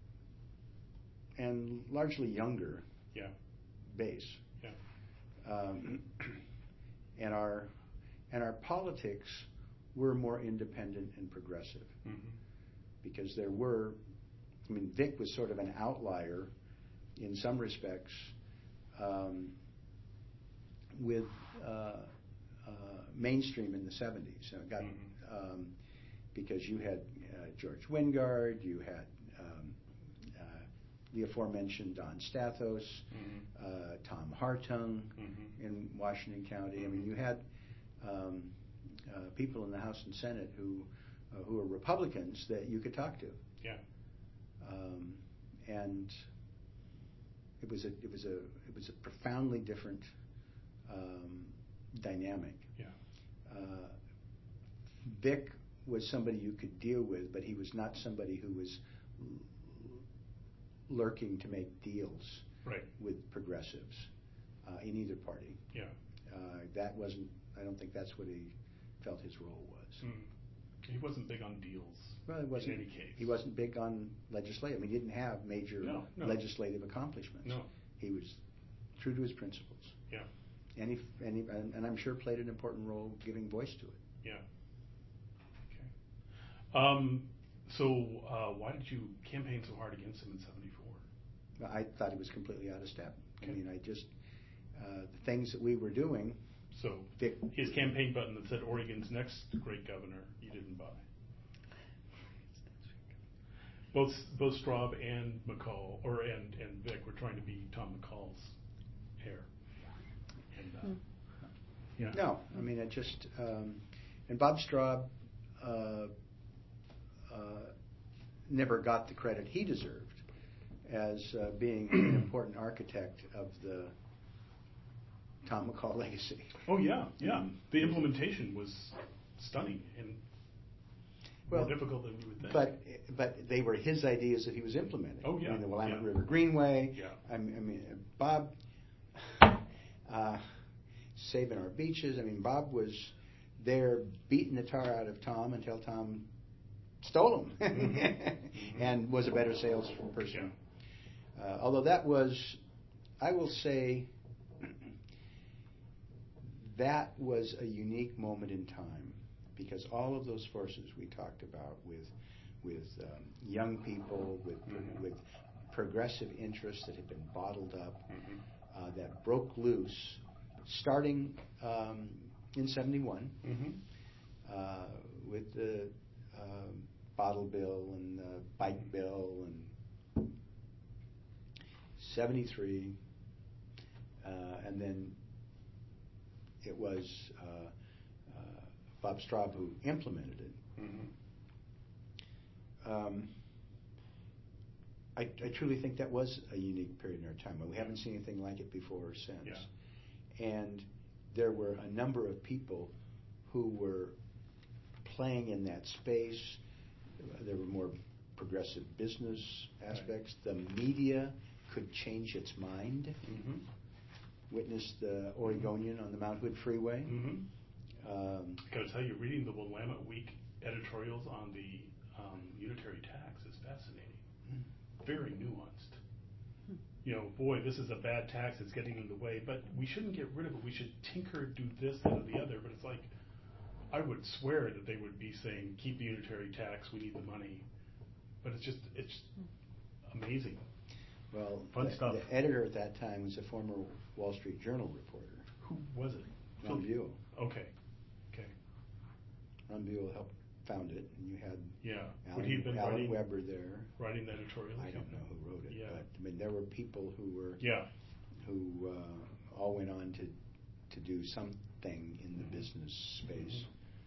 and largely younger yeah. base. Yeah. Um, and our and our politics were more independent and progressive, mm-hmm. because there were. I mean, Vic was sort of an outlier in some respects. Um, with uh, uh, mainstream in the seventies, uh, got mm-hmm. um, because you had uh, George Wingard, you had um, uh, the aforementioned Don Stathos, mm-hmm. uh, Tom Hartung mm-hmm. in Washington County. Mm-hmm. I mean, you had um, uh, people in the House and Senate who uh, who were Republicans that you could talk to. Yeah. Um, and it was a it was a it was a profoundly different um, dynamic. Yeah. Uh, Vic was somebody you could deal with, but he was not somebody who was l- lurking to make deals right. with progressives uh, in either party. Yeah. Uh, that wasn't. I don't think that's what he felt his role was. Mm. He wasn't big on deals. Well, it wasn't. In any case, he wasn't big on legislative. I mean, he didn't have major no, no. legislative accomplishments. No. He was true to his principles. Yeah. And he, and, he, and, and I'm sure played an important role giving voice to it. Yeah. Um, so uh, why did you campaign so hard against him in seventy-four? I thought he was completely out of step. Okay. I mean, I just, uh, the things that we were doing. So Vic, his campaign button that said Oregon's next great governor, you didn't buy. Both both Straub and McCall, or and, and Vic were trying to be Tom McCall's heir. And, uh, Hmm. yeah. No, I mean, it just, um, and Bob Straub uh, uh, never got the credit he deserved as uh, being an important architect of the Tom McCall legacy. Oh yeah, yeah. Mm. The implementation was stunning and Well, more difficult than you would think. But but they were his ideas that he was implementing. Oh, yeah, I mean, the Willamette yeah. River Greenway. Yeah. I mean, I mean Bob uh, saving our beaches. I mean, Bob was there beating the tar out of Tom until Tom stole him Mm-hmm. and was a better salesperson. Uh, although that was, I will say, that was a unique moment in time, because all of those forces we talked about with with um, young people, with Mm-hmm. with progressive interests that had been bottled up, Mhm. uh, that broke loose, starting um, in seventy-one Mhm. uh, with the um, bottle bill and the bike bill, and seventy-three, uh, and then it was uh, uh, Bob Straub who implemented it. Mhm. Um, I, I truly think that was a unique period in our time. We haven't seen anything like it before or since. Yeah. And there were a number of people who were playing in that space. There were more progressive business aspects. The media could change its mind. Mhm. Witness the Oregonian on the Mount Hood Freeway. Mhm. Um, I gotta tell you, reading the Willamette Week editorials on the um, unitary tax is fascinating. Very nuanced. You know, boy, this is a bad tax, it's getting in the way, but we shouldn't get rid of it. We should tinker, do this, that, or the other. But it's like, I would swear that they would be saying, keep the unitary tax, we need the money. But it's just, it's amazing. well, Fun the, stuff. the editor at that time was a former Wall Street Journal reporter, Who was it? Ron Buell. Okay. Okay. Ron Buell helped found it, and you had Yeah. Alan, Would he have been Alan writing, Weber there. writing the editorial? I don't know who wrote it, Yeah. but I mean, there were people who were Yeah. who uh, all went on to to do something in the Mhm. business space.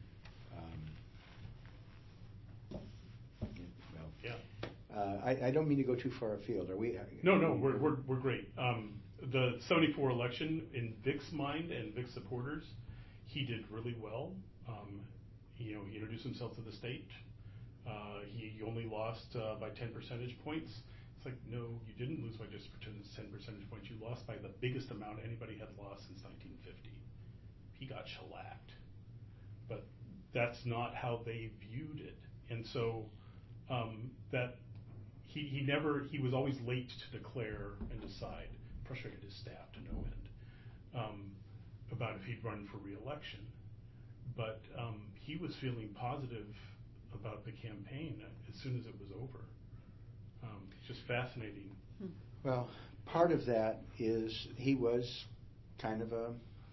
Um, yeah, well, Yeah. uh, I, I don't mean to go too far afield. Are we? No, no, we're we're we're great. Um, the seventy-four election, in Vic's mind and Vic's supporters, he did really well. Um, you know, he introduced himself to the state. Uh, he only lost uh, by ten percentage points. It's like, no, you didn't lose by just ten percentage points. You lost by the biggest amount anybody had lost since nineteen fifty. He got shellacked. But that's not how they viewed it. And so um, that he, he never, he was always late to declare and decide, frustrated his staff to no end, um, about if he'd run for re-election. But um, he was feeling positive about the campaign as soon as it was over. Um, it's just fascinating. Well, part of that is he was kind of a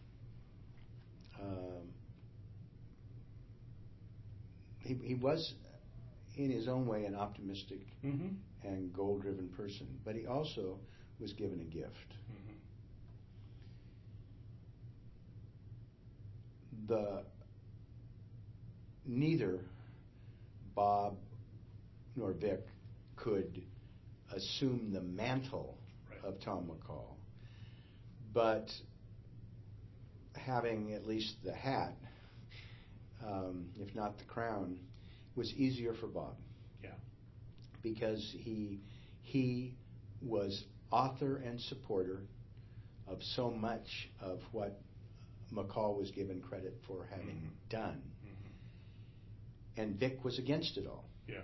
um, he he was in his own way an optimistic Mm-hmm. and goal-driven person, but he also was given a gift. Mm-hmm. The neither Bob nor Vic could assume the mantle Right. of Tom McCall, but having at least the hat, um, if not the crown, was easier for Bob. Yeah. Because he he was author and supporter of so much of what McCall was given credit for having Mm-hmm. done. Mm-hmm. And Vic was against it all. Yeah.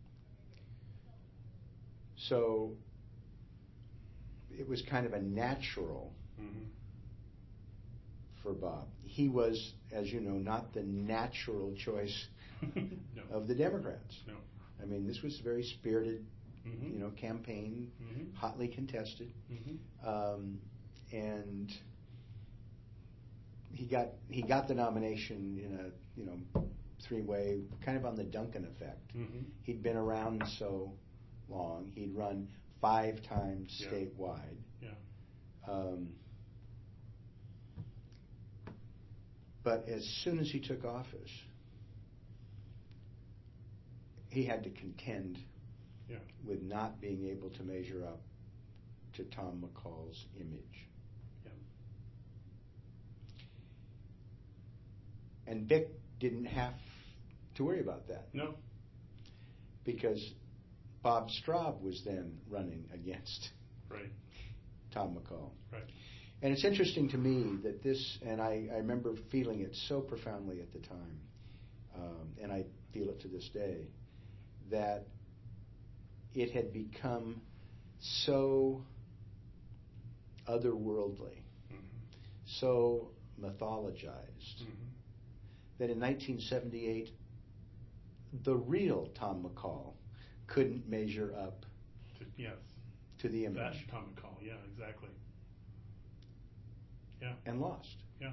So it was kind of a natural Mm-hmm. for Bob. He was, as you know, not the natural choice No. of the Democrats. No. I mean, this was a very spirited, Mm-hmm. you know, campaign, Mm-hmm. hotly contested, Mm-hmm. um, and he got he got the nomination in a you know three-way, kind of on the Duncan effect. Mm-hmm. He'd been around so long. He'd run five times Yeah. statewide. Yeah. Um, but as soon as he took office, he had to contend Yeah. with not being able to measure up to Tom McCall's image. Yeah. And Vic didn't have to worry about that No. because Bob Straub was then running against Right. Tom McCall. Right. And it's interesting to me that this, and I, I remember feeling it so profoundly at the time, um, and I feel it to this day, that it had become so otherworldly, Mm-hmm. so mythologized, Mm-hmm. that in nineteen seventy-eight, the real Tom McCall couldn't measure up To, yes. to the image. That Tom McCall. Yeah. Exactly. Yeah. And lost. Yeah.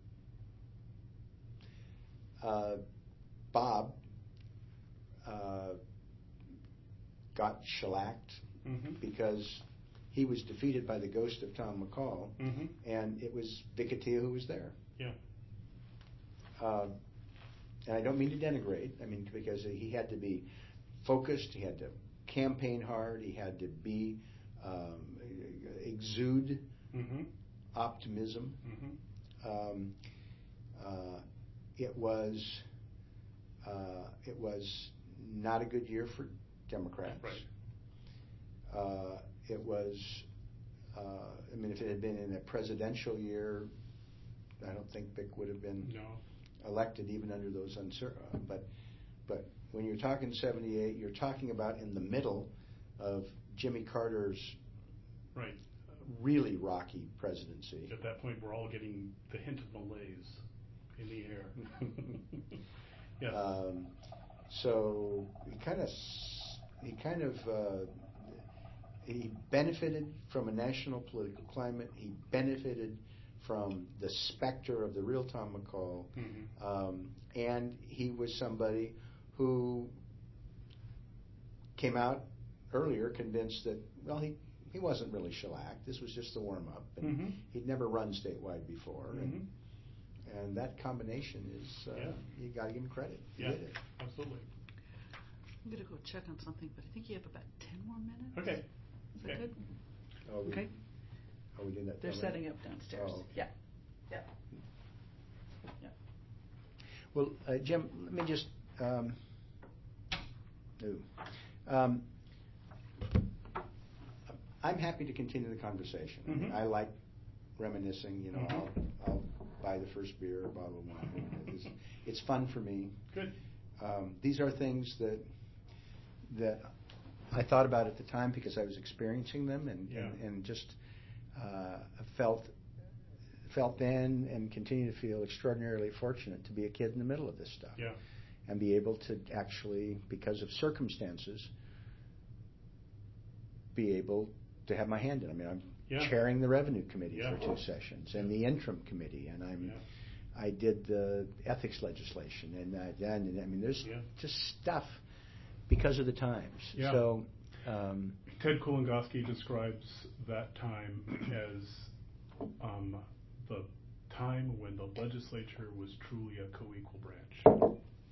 Uh, Bob uh, got shellacked Mm-hmm. because he was defeated by the ghost of Tom McCall, Mm-hmm. and it was Vic Attia who was there. Yeah. Uh, and I don't mean to denigrate. I mean because he had to be focused. He had to campaign hard. He had to be um, exude Mm-hmm. optimism. Mm-hmm. Um, uh, it was uh, it was not a good year for Democrats. Right. Uh, it was. Uh, I mean, if it had been in a presidential year, I don't think Vic would have been No. elected even under those uncertain. But but when you're talking seventy-eight, you're talking about in the middle of Jimmy Carter's Right. really rocky presidency. At that point, we're all getting the hint of malaise in the air. Yes. Um, so he kind of he kind of uh, he benefited from a national political climate. He benefited from the specter of the real Tom McCall, Mm-hmm. um, and he was somebody who came out earlier convinced that well he. He wasn't really shellacked. This was just the warm-up. And Mm-hmm. he'd never run statewide before. Mm-hmm. And, and that combination is, uh, Yeah. you got to give him credit. He Yeah, did it. absolutely. I'm going to go check on something, but I think you have about ten more minutes. Okay. Is that Okay. good? Oh, we, Okay. Are we doing that? They're already? setting up downstairs. Oh, okay. Yeah. Yeah. Yeah. Well, uh, Jim, let me just. Um, ooh. Um, I'm happy to continue the conversation. I, mean, Mhm. I like reminiscing. You know, Mhm. I'll, I'll buy the first beer or bottle of wine. It's, it's fun for me. Good. Um, these are things that that I thought about at the time because I was experiencing them and Yeah. and, and just uh, felt felt then and continue to feel extraordinarily fortunate to be a kid in the middle of this stuff. Yeah. And be able to actually, because of circumstances, be able to have my hand in. I mean, I'm Yeah. chairing the revenue committee Yeah. for two sessions and the interim committee, and I'm Yeah. I did the ethics legislation, and I, and I mean, there's Yeah. just stuff because of the times. Yeah. So, um, Ted Kulongoski describes that time as um, the time when the legislature was truly a co-equal branch.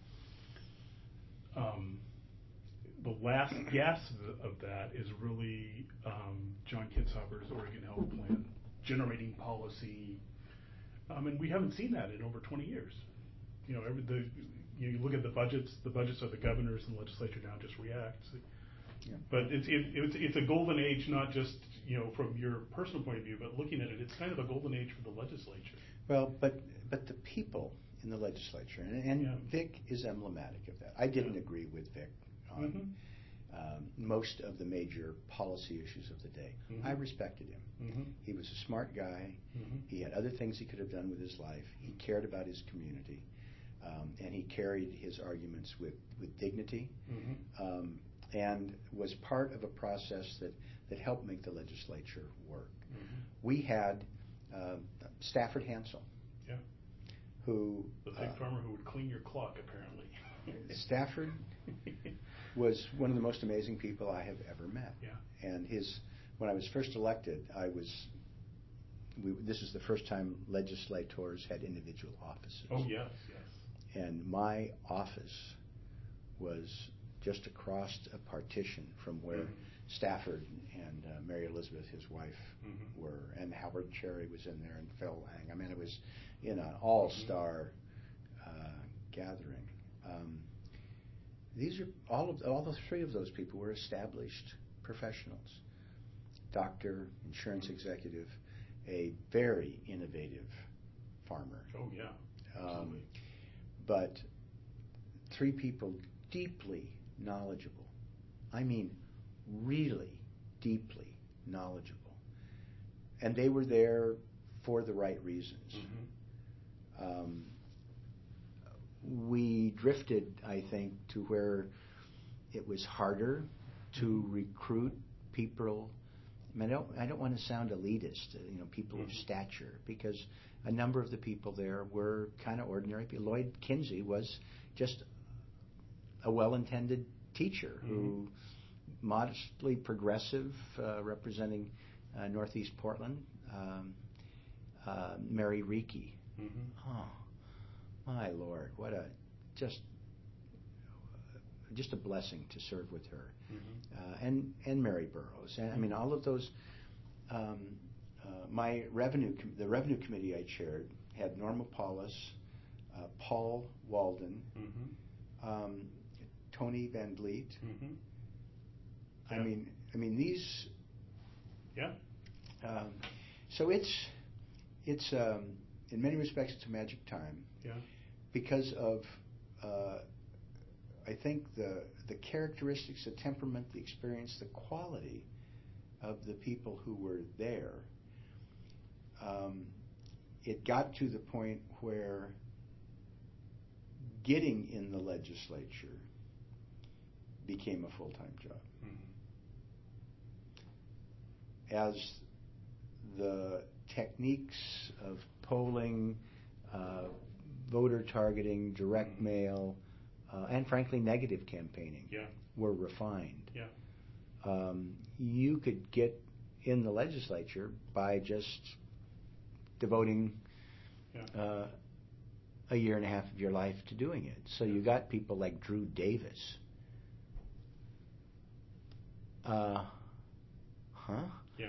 Um, the last gasp of that is really um, John Kitzhaber's Oregon Health Plan, generating policy. Um, and we haven't seen that in over twenty years. You know, every, the, you look at the budgets, the budgets of the governors and the legislature now just reacts. yeah. But it's, it, it's, it's a golden age, not just, you know, from your personal point of view, but looking at it, it's kind of a golden age for the legislature. Well, but but the people in the legislature, and, and Yeah. Vic is emblematic of that. I didn't Yeah. agree with Vic on Mhm. um, most of the major policy issues of the day. Mhm. I respected him. Mm-hmm. He was a smart guy. Mm-hmm. He had other things he could have done with his life. He cared about his community. um, and he carried his arguments with, with dignity, Mm-hmm. um, and was part of a process that, that helped make the legislature work. Mm-hmm. We had uh, Stafford Hansel, Yeah. who The pig uh, farmer who would clean your clock, apparently. Stafford was one of the most amazing people I have ever met. Yeah. And his, when I was first elected, I was, we, this is the first time legislators had individual offices. Oh, yes, yes. And my office was just across a partition from where Mm-hmm. Stafford and uh, Mary Elizabeth, his wife, Mm-hmm. were, and Howard Cherry was in there, and Phil Lang. I mean, it was, you know, an all-star uh, gathering. Um, these are all of all the three of those people were established professionals, doctor, insurance executive, a very innovative farmer. Oh, yeah. Absolutely. Um, but three people deeply knowledgeable. I mean, really deeply knowledgeable. And they were there for the right reasons. Mm-hmm. Um, we drifted, I think, to where it was harder to recruit people. I mean, I don't, I don't want to sound elitist, uh, you know, people Mm-hmm. of stature, because a number of the people there were kind of ordinary people. Lloyd Kinsey was just a well-intended teacher Mm-hmm. who modestly progressive, uh, representing uh, Northeast Portland. Um, uh, Mary Reekie. Mm-hmm. Oh, my Lord, what a just just a blessing to serve with her, Mm-hmm. uh, and and Mary Burroughs. And I mean, all of those. Um, uh, my revenue, com- the revenue committee I chaired had Norma Paulus, uh, Paul Walden, Mm-hmm. um, Tony Van Vliet. Mm-hmm. I Yeah. mean, I mean these. Yeah. Um, so it's it's um, in many respects it's a magic time. Yeah. Because of, uh, I think the the characteristics, the temperament, the experience, the quality of the people who were there. Um, it got to the point where getting in the legislature became a full-time job. Mm-hmm. As the techniques of polling, uh, voter targeting, direct Mm-hmm. mail, uh, and frankly negative campaigning Yeah. were refined. Yeah. Um, you could get in the legislature by just devoting Yeah. uh, a year and a half of your life to doing it. So you got people like Drew Davis. Uh, huh? Yeah.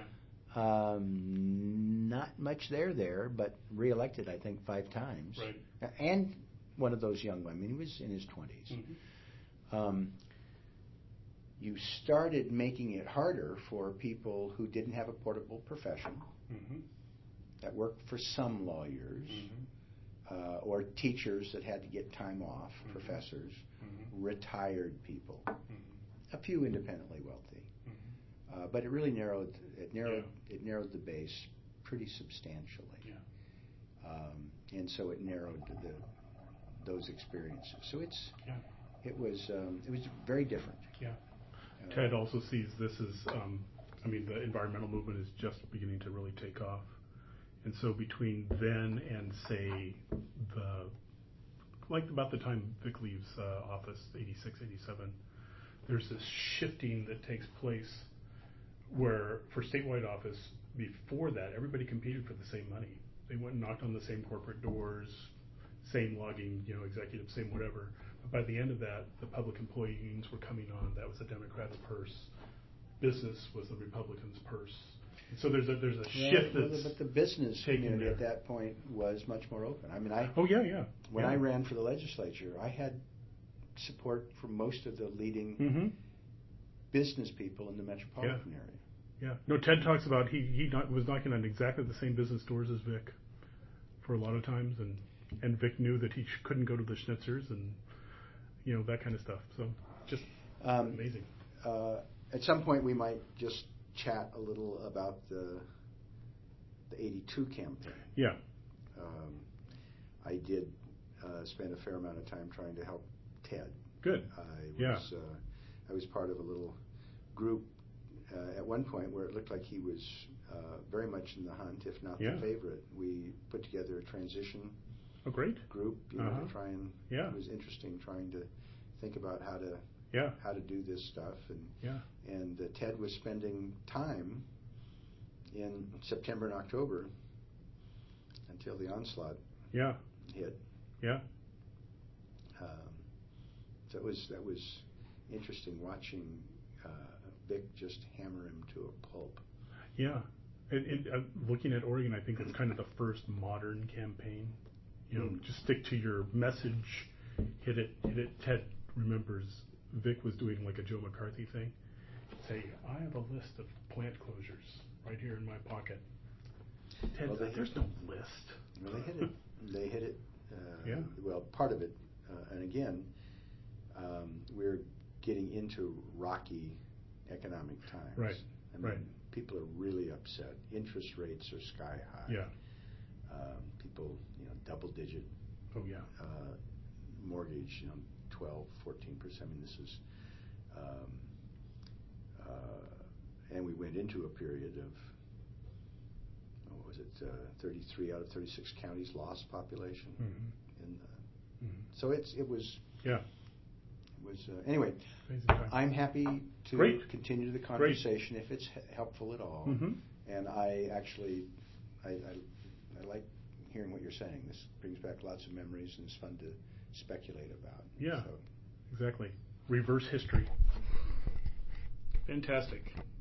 Um, not much there there, but reelected, I think, five times. Right. And one of those young women. He was in his twenties. Mm-hmm. Um, you started making it harder for people who didn't have a portable profession, Mm-hmm. that worked for some lawyers, Mm-hmm. uh, or teachers that had to get time off, Mhm. professors, Mm-hmm. retired people, Mm-hmm. a few independently wealthy. Mm-hmm. Uh, but it really narrowed it narrowed Yeah. it narrowed the base pretty substantially. Yeah. Um, and so it narrowed the those experiences. So it's Yeah. it was um, it was very different. Yeah. Uh, Ted also sees this as, um, I mean, the environmental movement is just beginning to really take off. And so between then and, say, the, like about the time Vic leaves uh, office, eighty-six, eighty-seven, there's this shifting that takes place where for statewide office, before that, everybody competed for the same money. They went and knocked on the same corporate doors, same logging, you know, executive, same whatever. But by the end of that, the public employee unions were coming on. That was the Democrats' purse. Business was the Republicans' purse. And so there's a there's a yeah, shift well, that's but the business taken community there. at that point was much more open. I mean, I Oh yeah, yeah. when yeah. I ran for the legislature, I had support from most of the leading Mm-hmm. business people in the metropolitan area. Yeah. No, Ted talks about he he not, was knocking on exactly the same business doors as Vic for a lot of times, and and Vic knew that he sh- couldn't go to the Schnitzers and you know that kind of stuff. So just Um, amazing. Uh, at some point, we might just chat a little about the the eighty-two campaign. Yeah. Um, I did uh, spent a fair amount of time trying to help Ted. Good. I Yeah. was uh, I was part of a little group uh, at one point where it looked like he was uh, very much in the hunt, if not Yeah. the favorite. We put together a transition Oh, great. group, you know, Uh-huh. to try and Yeah. it was interesting trying to think about how to Yeah. how to do this stuff, and Yeah. and uh, Ted was spending time in September and October until the onslaught Yeah. hit. Yeah. Um, so it was that was interesting watching uh, Vic just hammer him to a pulp. Yeah. And, and uh, looking at Oregon, I think it's kind of the first modern campaign. You know, Mm. just stick to your message, hit it, hit it. Ted remembers Vic was doing like a Joe McCarthy thing. Say, I have a list of plant closures right here in my pocket. Ted, Well, they there's hit- no list. Well, they hit it. They hit it. Uh, Yeah. Well, part of it, uh, and again, um, we're getting into rocky economic times. Right, I mean, right. people are really upset. Interest rates are sky high. Yeah. Um, people, you know, double digit Oh yeah. uh, mortgage, you know, twelve, fourteen percent. I mean, this is, um, uh, and we went into a period of, what was it, uh, thirty-three out of thirty-six counties lost population. Mm-hmm. In the, Mm-hmm. so it's it was Yeah. it was uh, anyway. Crazy time. I'm happy to Great. continue the conversation if it's he- helpful at all. Mm-hmm. And I actually, I, I, I like hearing what you're saying. This brings back lots of memories and it's fun to speculate about. Yeah. So. Exactly. Reverse history. Fantastic.